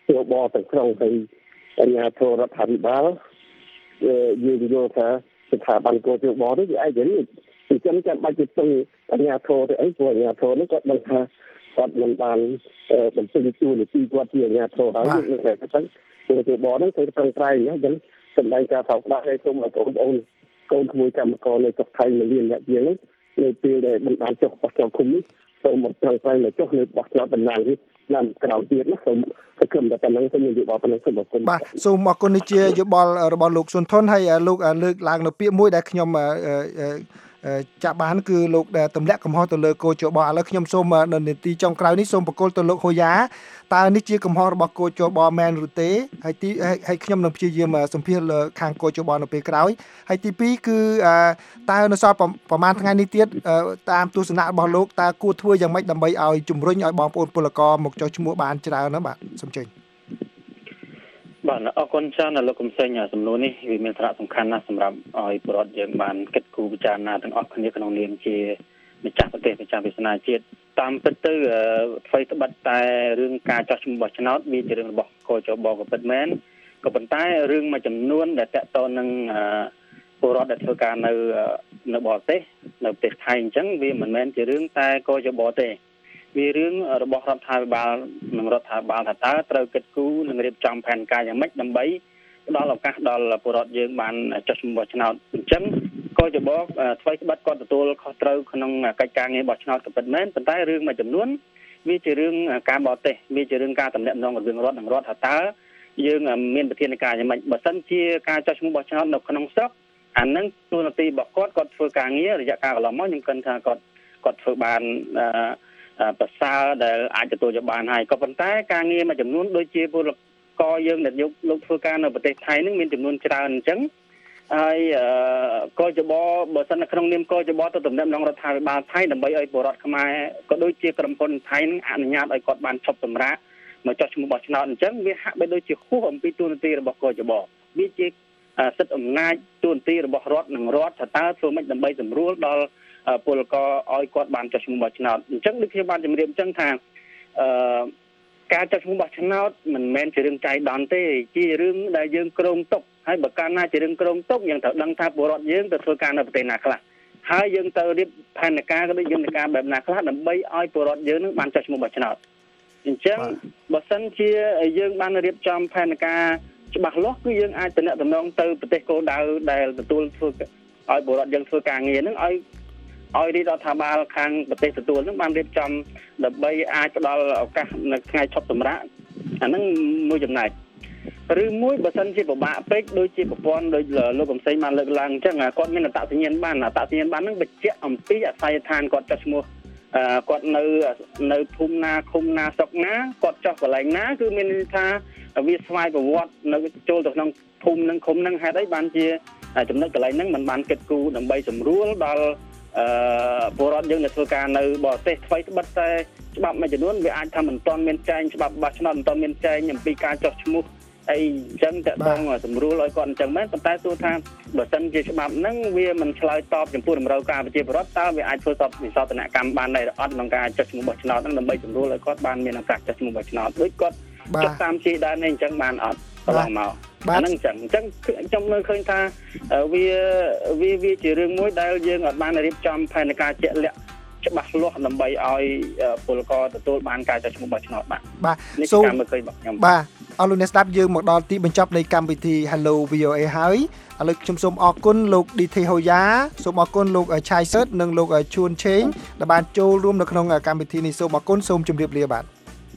យោបល់ទាំងក្នុងហើយអាជ្ញាធររដ្ឋាភិបាលយើងយល់ថាស្ថាប័នកោជបនេះវាឯករាជ្យអញ្ចឹងចាំបាច់ទៅស្ទើរអាជ្ញាធរទៅអីព្រោះអាជ្ញាធរនេះគាត់ដឹងថាគាត់មិនបានបំពេញតួនាទីគាត់ជាអាជ្ញាធរហើយនឹងតែថាកោជបនេះគឺប្រឹងប្រែងអញ្ចឹងសម្ដែងការថោកដាក់ឲ្យសូមឲ្យបងប្អូនកូនក្មួយកម្មករនៅស្រុកថៃមួយលានអ្នកជាងនេះនៅពេលដែលមិនបានចុះបោះឆ្នោតឃុំនេះសូមមកប្រឹងប្រែងមកចុះនៅបោះឆ្នោតតំណាងនេះតាមក្រៅទៀតណាសូមសង្ឃឹមតែប៉ុណ្្នឹងសូមយោបល់ប៉ុណ្្នឹងសូមអរគុណបាទសូមអរគុណនេះជាយោបល់របស់លោកសុនថនហើយលោកលើកឡើងនៅពាក្យមួយដែលខ្ញុំចាក់បានគឺលោកដែលទម្លាក់កំហុសទៅលើកោជបឥឡូវខ្ញុំសូមនៅនីតិចុងក្រោយនេះសូមបកគលទៅលោកហូយ៉ាតើនេះជាកំហុសរបស់កោជបមែនឬទេហើយទីហើយខ្ញុំនឹងព្យាយាមសម្ភាសលើខាងកោជបនៅពេលក្រោយហើយទីពីរគឺតើនៅសល់ប្រហែលថ្ងៃនេះទៀតតាមទស្សនៈរបស់លោកតើគួរធ្វើយ៉ាងម៉េចដើម្បីឲ្យជំរុញឲ្យបងប្អូនពលករមកចុះឈ្មោះបានច្រើនណាបាទសូមជើញបាទអរគុណច្រើនលោកកំសែងសំណួរនេះវាមានសារៈសំខាន់ណាស់សម្រាប់ឲ្យពលរដ្ឋយើងបានគិតគូរពិចារណាទាំងអស់គ្នាក្នុងនាមជាម្ចាស់ប្រទេសម្ចាស់វាសនាជាតិតាមពិតទៅអ្វីត្បិតតែរឿងការចោះឈ្មោះបោះឆ្នោតវាជារឿងរបស់កោជបក៏ពិតមែនក៏ប៉ុន្តែរឿងមួយចំនួនដែលតកតនឹងពលរដ្ឋដែលធ្វើការនៅនៅបរទេសនៅប្រទេសថៃអញ្ចឹងវាមិនមែនជារឿងតែកោជបទេវារឿងរបស់រដ្ឋាភិបាលនិងរដ្ឋាភិបាលថាតើត្រូវគិតគូរនិងរៀបចំផែនការយ៉ាងម៉េចដើម្បីផ្ដល់ឱកាសដល់ពលរដ្ឋយើងបានចុះឈ្មោះបោះឆ្នោតអញ្ចឹងក៏ជាបកថ្មីក្បត់គាត់ទទួលខុសត្រូវក្នុងកិច្ចការងារបោះឆ្នោតក៏ពិតមែនប៉ុន្តែរឿងមួយចំនួនវាជារឿងការបរទេសវាជារឿងការតំណែងរវាងរដ្ឋនិងរដ្ឋថាតើយើងមានប្រធានការយ៉ាងម៉េចបើសិនជាការចុះឈ្មោះបោះឆ្នោតនៅក្នុងស្រុកអានឹងទូនាទីរបស់គាត់គាត់ធ្វើការងាររយៈកាលកន្លងមកខ្ញុំគិតថាគាត់គាត់ធ្វើបានប្រសើរដែលអាចទទួលយកបានហើយក៏ប៉ុន្តែការងារមួយចំនួនដូចជាពលករយើងដែលយកលោកធ្វើការនៅប្រទេសថៃនឹងមានចំនួនច្រើនអញ្ចឹងហើយកោជបបើសិននៅក្នុងនាមកោជបទៅតំណែងក្នុងរដ្ឋាភិបាលថៃដើម្បីឲ្យពលរដ្ឋខ្មែរក៏ដូចជាក្រុមហ៊ុនថៃនឹងអនុញ្ញាតឲ្យគាត់បានឈប់សម្រាកមកចុះឈ្មោះបោះឆ្នោតអញ្ចឹងវាហាក់បីដូចជាហួសអំពីទូនាទីរបស់កោជបវាជាសិទ្ធិអំណាចទូនាទីរបស់រដ្ឋនិងរដ្ឋថាតើធ្វើម៉េចដើម្បីសម្រួលដល់ពលករឲ្យគាត់បានចុះឈ្មោះបោះឆ្នោតអញ្ចឹងដូចខ្ញុំបានជម្រាបអញ្ចឹងថាអឺការចុះឈ្មោះបោះឆ្នោតមិនមែនជារឿងចៃដន្យទេជារឿងដែលយើងគ្រោងទុកហើយបើកាលណាជារឿងគ្រោងទុកយើងត្រូវដឹងថាពលរដ្ឋយើងទៅធ្វើការនៅប្រទេសណាខ្លះហើយយើងទៅរៀបផែនការក៏ដូចយន្តការបែបណាខ្លះដើម្បីឲ្យពលរដ្ឋយើងនឹងបានចុះឈ្មោះបោះឆ្នោតអញ្ចឹងបើសិនជាយើងបានរៀបចំផែនការច្បាស់លាស់គឺយើងអាចតំណតំណងទៅប្រទេសគោលដៅដែលទទួលធ្វើឲ្យពលរដ្ឋយើងធ្វើការងារនឹងឲ្យឲ្យរាជរដ្ឋាភិបាលខាងប្រទេសទទួលនឹងបានរៀបចំដើម្បីអាចផ្ដល់ឱកាសនៅថ្ងៃឈប់សម្រាកអាហ្នឹងមួយចំណែកឬមួយបើសិនជាពិបាកពេកដូចជាប្រព័ន្ធដូចលោកកំសែងបានលើកឡើងអញ្ចឹងគាត់មានអត្តសញ្ញាណបានអត្តសញ្ញាណបានហ្នឹងបញ្ជាក់អំពីអាស័យដ្ឋានគាត់ចុះឈ្មោះគាត់នៅនៅភូមិណាឃុំណាស្រុកណាគាត់ចុះកន្លែងណាគឺមានន័យថាវាស្វ័យប្រវត្តិនៅចូលទៅក្នុងភូមិនឹងឃុំនឹងហេតុអីបានជាចំណុចកន្លែងហ្នឹងមិនបានគិតគូរដើម្បីសម្រួលដល់អឺពលរដ្ឋយើងដែលធ្វើការនៅបរទេសថ្មីត្បិតតែច្បាប់មួយចំនួនវាអាចថាមិនទាន់មានចែងច្បាប់បោះឆ្នោតមិនទាន់មានចែងអំពីការចុះឈ្មោះអីអញ្ចឹងតើต้องសម្រួលឲ្យគាត់អញ្ចឹងមែនប៉ុន្តែទោះថាបើសិនជាច្បាប់ហ្នឹងវាមិនឆ្លើយតបចំពោះតម្រូវការប្រជាពលរដ្ឋតើវាអាចធ្វើសពវិសោធនកម្មបានដែរអត់ក្នុងការចុះឈ្មោះបោះឆ្នោតហ្នឹងដើម្បីសម្រួលឲ្យគាត់បានមានឱកាសចុះឈ្មោះបោះឆ្នោតដូចគាត់ចុះតាមជាដែរនេះអញ្ចឹងបានអត់កន្លងមកអាហ្នឹងអញ្ចឹងអញ្ចឹងខ្ញុំមើលឃើញថាវាវាវាជារឿងមួយដែលយើងអត់បានរៀបចំផែនការជាក់លាក់ច្បាស់លាស់ដើម្បីឲ្យពលករទទួលបានការចុះឈ្មោះបោះឆ្នោតបាទបាទនេះជាការមើលឃើញរបស់ខ្ញុំបាទអរលោកអ្នកស្ដាប់យើងមកដល់ទីបញ្ចប់នៃកម្មវិធី Hello វី អូ เอ ហើយឥឡូវខ្ញុំសូមអរគុណលោក ឌី ធី ហូយ៉ាសូមអរគុណលោក ឆៃ សឺតនិងលោក ជួន ឆេងដែលបានចូលរួមនៅក្នុងកម្មវិធីនេះសូមអរគុណសូមជម្រាបលាបាទ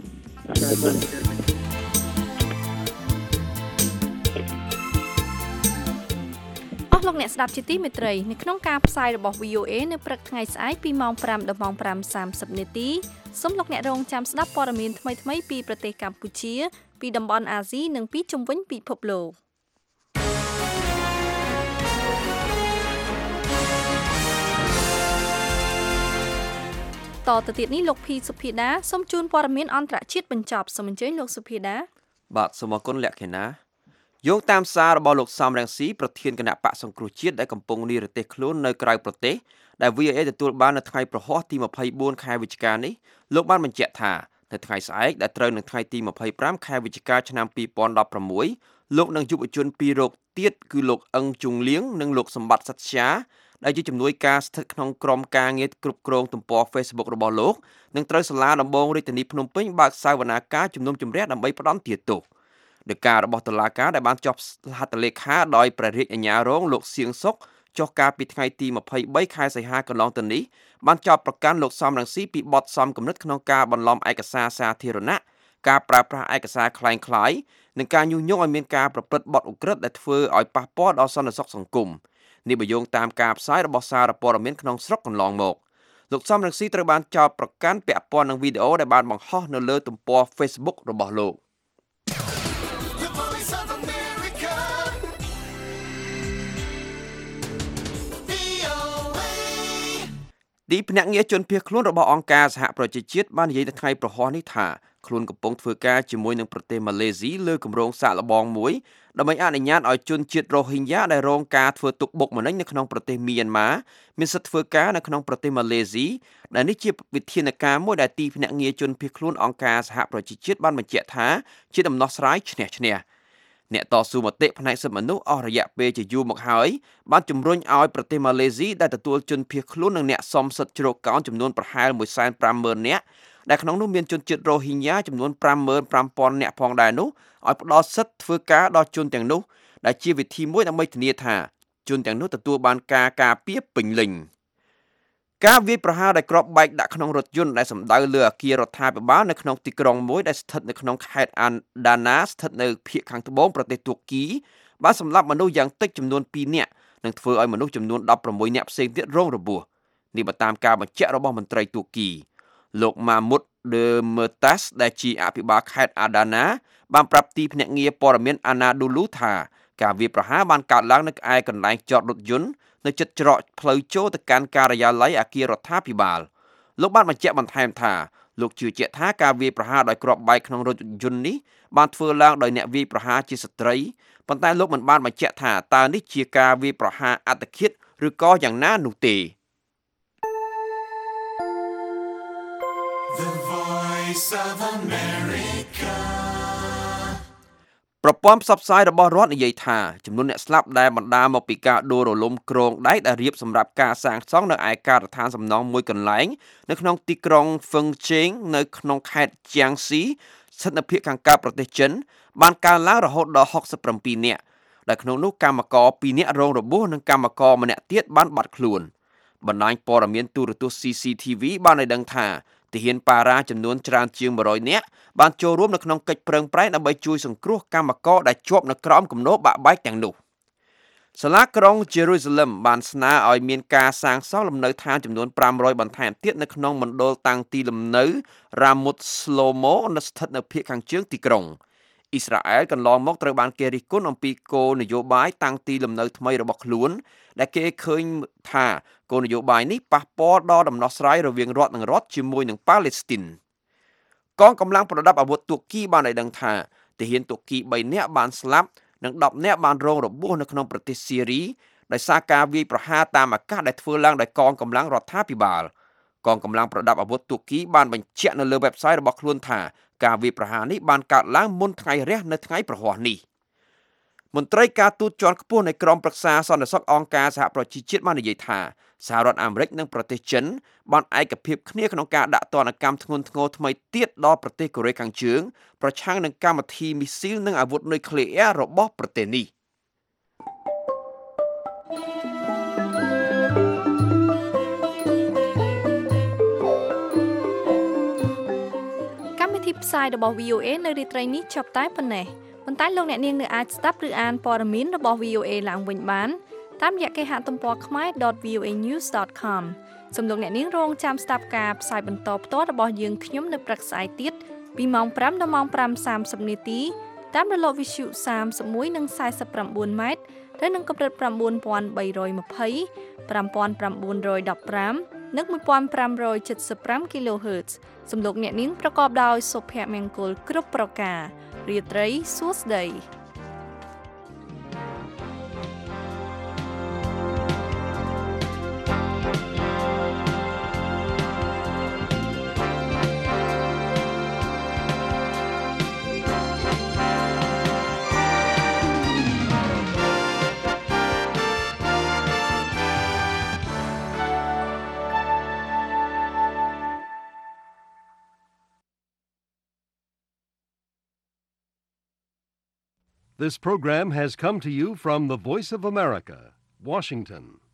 អស់លោកអ្នកស្ដាប់ជាទីមេត្រីនៅក្នុងការផ្សាយរបស់ វី អូ เอ នៅព្រឹកថ្ងៃស្អែកពីម៉ោងប្រាំដល់ម៉ោងប្រាំសាមសិបនាទីសូមលោកអ្នករងចាំស្ដាប់ព័ត៌មានថ្មីៗពីប្រទេសកម្ពុជាពីតំបន់អាស៊ីនិងពីជុំវិញពិភពលោកតទៅទៀតនេះលោកភីសុភាដាសូមជូនព័ត៌មានអន្តរជាតិបញ្ចប់សូមអញ្ជើញលោកសុភាដាបាទសូមអរគុណលក្ខិណាយោងតាមសាររបស់លោកសំរងស៊ីប្រធានគណៈបកសង្គ្រោះជាតិដែលកំពុងនិរទេសខ្លួននៅក្រៅប្រទេសដែល វី អូ เอ ទទួលបាននៅថ្ងៃប្រហ័សទីម្ភៃបួនខែវិច្ឆិកានេះលោកបានបញ្ជាក់ថានៅថ្ងៃស្អែកដែលត្រូវនឹងថ្ងៃទីยี่สิบห้าខែវិច្ឆិកាឆ្នាំยี่สิบสิบหกលោកនឹងយុវជនពីររូបទៀតគឺលោកអឹងជុងលៀងនិងលោកសម្បត្តិសត្យាដែលជាជំនួយការស្ថិតក្នុងក្រុមការងារគ្រប់គ្រងទំព័រ Facebook របស់លោកនឹងត្រូវសាលាដំបងរាជធានីភ្នំពេញបើកសវនាការជំនុំជម្រះដើម្បីផ្ដន់ទាទោសដោយការរបស់តុលាការដែលបានចុះហត្ថលេខាដោយព្រះរាជអាជ្ញារងលោកសៀងសុកចុះការពីថ្ងៃទីยี่สิบสามខែសីហាកន្លងទៅនេះបានចោទប្រកាន់លោកសំរងស៊ីពីបទសំគំនិតក្នុងការបន្លំឯកសារសាធារណៈការប្រើប្រាស់ឯកសារคล้ายៗនិងការញុះញង់ឲ្យមានការប្រព្រឹត្តបទឧក្រិដ្ឋដែលធ្វើឲ្យប៉ះពាល់ដល់សន្តិសុខសង្គមនេះបើយោងតាមការផ្សាយរបស់សារព័ត៌មានក្នុងស្រុកកន្លងមកលោកសំរងស៊ីត្រូវបានចោទប្រកាន់ពាក់ព័ន្ធនឹងវីដេអូដែលបានបង្ហោះនៅលើទំព័រ Facebook របស់លោកទីភ្នាក់ងារជនភៀសខ្លួនរបស់អង្គការសហប្រជាជាតិបាននិយាយនៅថ្ងៃប្រហ័សនេះថាខ្លួនកំពុងធ្វើការជាមួយនឹងប្រទេសម៉ាឡេស៊ីលើគម្រោងសាកល្បងមួយដើម្បីអនុញ្ញាតឲ្យជនជាតិរ៉ូហីញ៉ាដែលរងការធ្វើទុកបុកម្នេញនៅក្នុងប្រទេសមីយ៉ាន់ម៉ាមានសិទ្ធិធ្វើការនៅក្នុងប្រទេសម៉ាឡេស៊ីដែលនេះជាវិធានការមួយដែលទីភ្នាក់ងារជនភៀសខ្លួនអង្គការសហប្រជាជាតិបានបញ្ជាក់ថាជាដំណោះស្រាយឈ្នះឈ្នះអ្នកតស៊ូមតិផ្នែកសិទ្ធិមនុស្សអស់រយៈពេលជាយូរមកហើយបានជំរុញឲ្យប្រទេសម៉ាឡេស៊ីដែលទទួលជនភៀសខ្លួននិងអ្នកសមសិទ្ធិជ្រកកោនចំនួនប្រហែលមួយសែនប្រាំម៉ឺននាក់ដែលក្នុងនោះមានជនជាតិរ៉ូហីញ៉ាចំនួនប្រាំម៉ឺនប្រាំពាន់នាក់ផងដែរនោះឲ្យផ្ដល់សិទ្ធិធ្វើការដល់ជនទាំងនោះដែលជាវិធីមួយដើម្បីធានាថាជនទាំងនោះទទួលបានការការពារពេញលេញការវាយប្រហារដោយគ្រាប់បែកដាក់ក្នុងរថយន្តដែលសម្ដៅលើអគាររដ្ឋាភិបាលនៅក្នុងទីក្រុងមួយដែលស្ថិតនៅក្នុងខេត្តអានដាណាស្ថិតនៅភាគខាងត្បូងប្រទេសទួរគីបានសម្លាប់មនុស្សយ៉ាងតិចចំនួនពីរនាក់និងធ្វើឲ្យមនុស្សចំនួនដប់ប្រាំមួយនាក់ផ្សេងទៀតរងរបួសនេះបើតាមការបញ្ជាក់របស់មន្ត្រីទួរគីលោកម៉ាមុតដឺមើតាសដែលជាអភិបាលខេត្តអាដាណាបានប្រាប់ទីភ្នាក់ងារព័ត៌មានអាណាឌូលូថាការវាយប្រហារបានកើតឡើងនៅឯកន្លែងចតរថយន្តនៅជិតច្រកផ្លូវចូលទៅកាន់ការិយាល័យអគាររដ្ឋាភិបាលលោកបានបញ្ជាក់បន្ថែមថាលោកជឿជាក់ថាការវាយប្រហារដោយគ្រាប់បែកក្នុងរថយន្តនេះបានធ្វើឡើងដោយអ្នកវាយប្រហារជាស្ត្រីប៉ុន្តែលោកមិនបានបញ្ជាក់ថាតើនេះជាការវាយប្រហារអត្តឃាតឬក៏យ៉ាងណានោះទេ The Voice of America ប្រព័ន្ធផ្សព្វផ្សាយរបស់រដ្ឋនិយាយថាចំនួនអ្នកស្លាប់ដែលបណ្ដាលមកពីការដួលរលំគ្រោងដែកដែលរៀបសម្រាប់ការសាងសង់នៅឯការដ្ឋានសំណង់មួយកន្លែងនៅក្នុងទីក្រុងហ្វឹងជេងនៅក្នុងខេត្តជាងស៊ីស្ថិតនៅភាគខាងកើតប្រទេសចិនបានកើនឡើងរហូតដល់ហុកសិបប្រាំពីរនាក់ដែលក្នុងនោះកម្មករពីរនាក់រងរបួសនិងកម្មករម្នាក់ទៀតបានបាត់ខ្លួនបណ្ដាញព័ត៌មានទូរទស្សន៍ ស៊ី ស៊ី ធី វី បានឲ្យដឹងថាទាហានប៉ារ៉ាចំនួនច្រើនជាងមួយរយនាក់បានចូលរួមនៅក្នុងកិច្ចប្រឹងប្រែងដើម្បីជួយសង្គ្រោះកម្មករដែលជាប់នៅក្រោមគំនរបាក់បែកទាំងនោះសាលាក្រុង Jerusalem បានស្នើឲ្យមានការសាងសង់លំនៅឋានចំនួនប្រាំរយបន្ថែមទៀតនៅក្នុងមណ្ឌលតាំងទីលំនៅ Ramut Shlomo នៅស្ថិតនៅភាគខាងជើងទីក្រុងអ៊ីស្រាអែលកន្លងមកត្រូវបានគេរិះគន់អំពីគោលនយោបាយតាំងទីលំនៅថ្មីរបស់ខ្លួនដែលគេឃើញថាគោលនយោបាយនេះប៉ះពាល់ដល់ដំណោះស្រាយរវាងរដ្ឋនិងរដ្ឋជាមួយនឹងប៉ាឡេស្ទីនកងកម្លាំងប្រដាប់អាវុធទួរគីបានឲ្យដឹងថាទាហានទួរគីបីនាក់បានស្លាប់និងដប់នាក់បានរងរបួសនៅក្នុងប្រទេសស៊ីរីដោយសារការវាយប្រហារតាមអាកាសដែលធ្វើឡើងដោយកងកម្លាំងរដ្ឋាភិបាលកងកម្លាំងប្រដាប់អាវុធទួរគីបានបញ្ជាក់នៅលើ website របស់ខ្លួនថាការវាយប្រហារនេះបានកើតឡើងមុនថ្ងៃរះនៅថ្ងៃប្រហ័សនេះមន្ត្រីការទូតជាន់ខ្ពស់នៃក្រុមប្រឹក្សាសន្តិសុខអង្គការសហប្រជាជាតិបាននិយាយថាសហរដ្ឋអាមេរិកនិងប្រទេសចិនបានឯកភាពគ្នាក្នុងការដាក់ទណ្ឌកម្មធ្ងន់ធ្ងរថ្មីទៀតដល់ប្រទេសកូរ៉េខាងជើងប្រឆាំងនឹងកម្មវិធីមីស៊ីលនិងអាវុធនុយក្លេអ៊ែររបស់ប្រទេសនេះកម្មវិធីផ្សាយរបស់ វី អូ អេ នៅរាត្រីនេះចប់តែប៉ុណ្ណេះប៉ុន្តែលោកអ្នកនាងនៅអាចស្ដាប់ឬអានព័ត៌មានរបស់ វី អូ អេ ឡើងវិញបានតាមរយៈគេហទំព័រ ខ្មែរ ដត វី អូ អេ ញូស ដត ខម សូមលោកអ្នកនាងរងចាំស្ដាប់ការផ្សាយបន្តផ្ទាល់របស់យើងខ្ញុំនៅព្រឹកស្អែកទៀតពីម៉ោងប្រាំដល់ម៉ោងប្រាំសាមសិបនាទីតាមរលកវិទ្យុសាមសិបមួយនិងសាយសិបប្រាំបួនម៉ែត្រទៅនឹងកម្រិតប្រាំបួនពាន់បីរយម្ភៃ ប្រាំពាន់ប្រាំបួនរយដប់ប្រាំនិងមួយពាន់ប្រាំរយចិតសិបប្រាំ គីឡូហឺតซ์ សំលោកអ្នកនាងប្រកបដោយសុភមង្គលគ្រប់ប្រការរាត្រីសួស្តី This program has come to you from the Voice of America, Washington.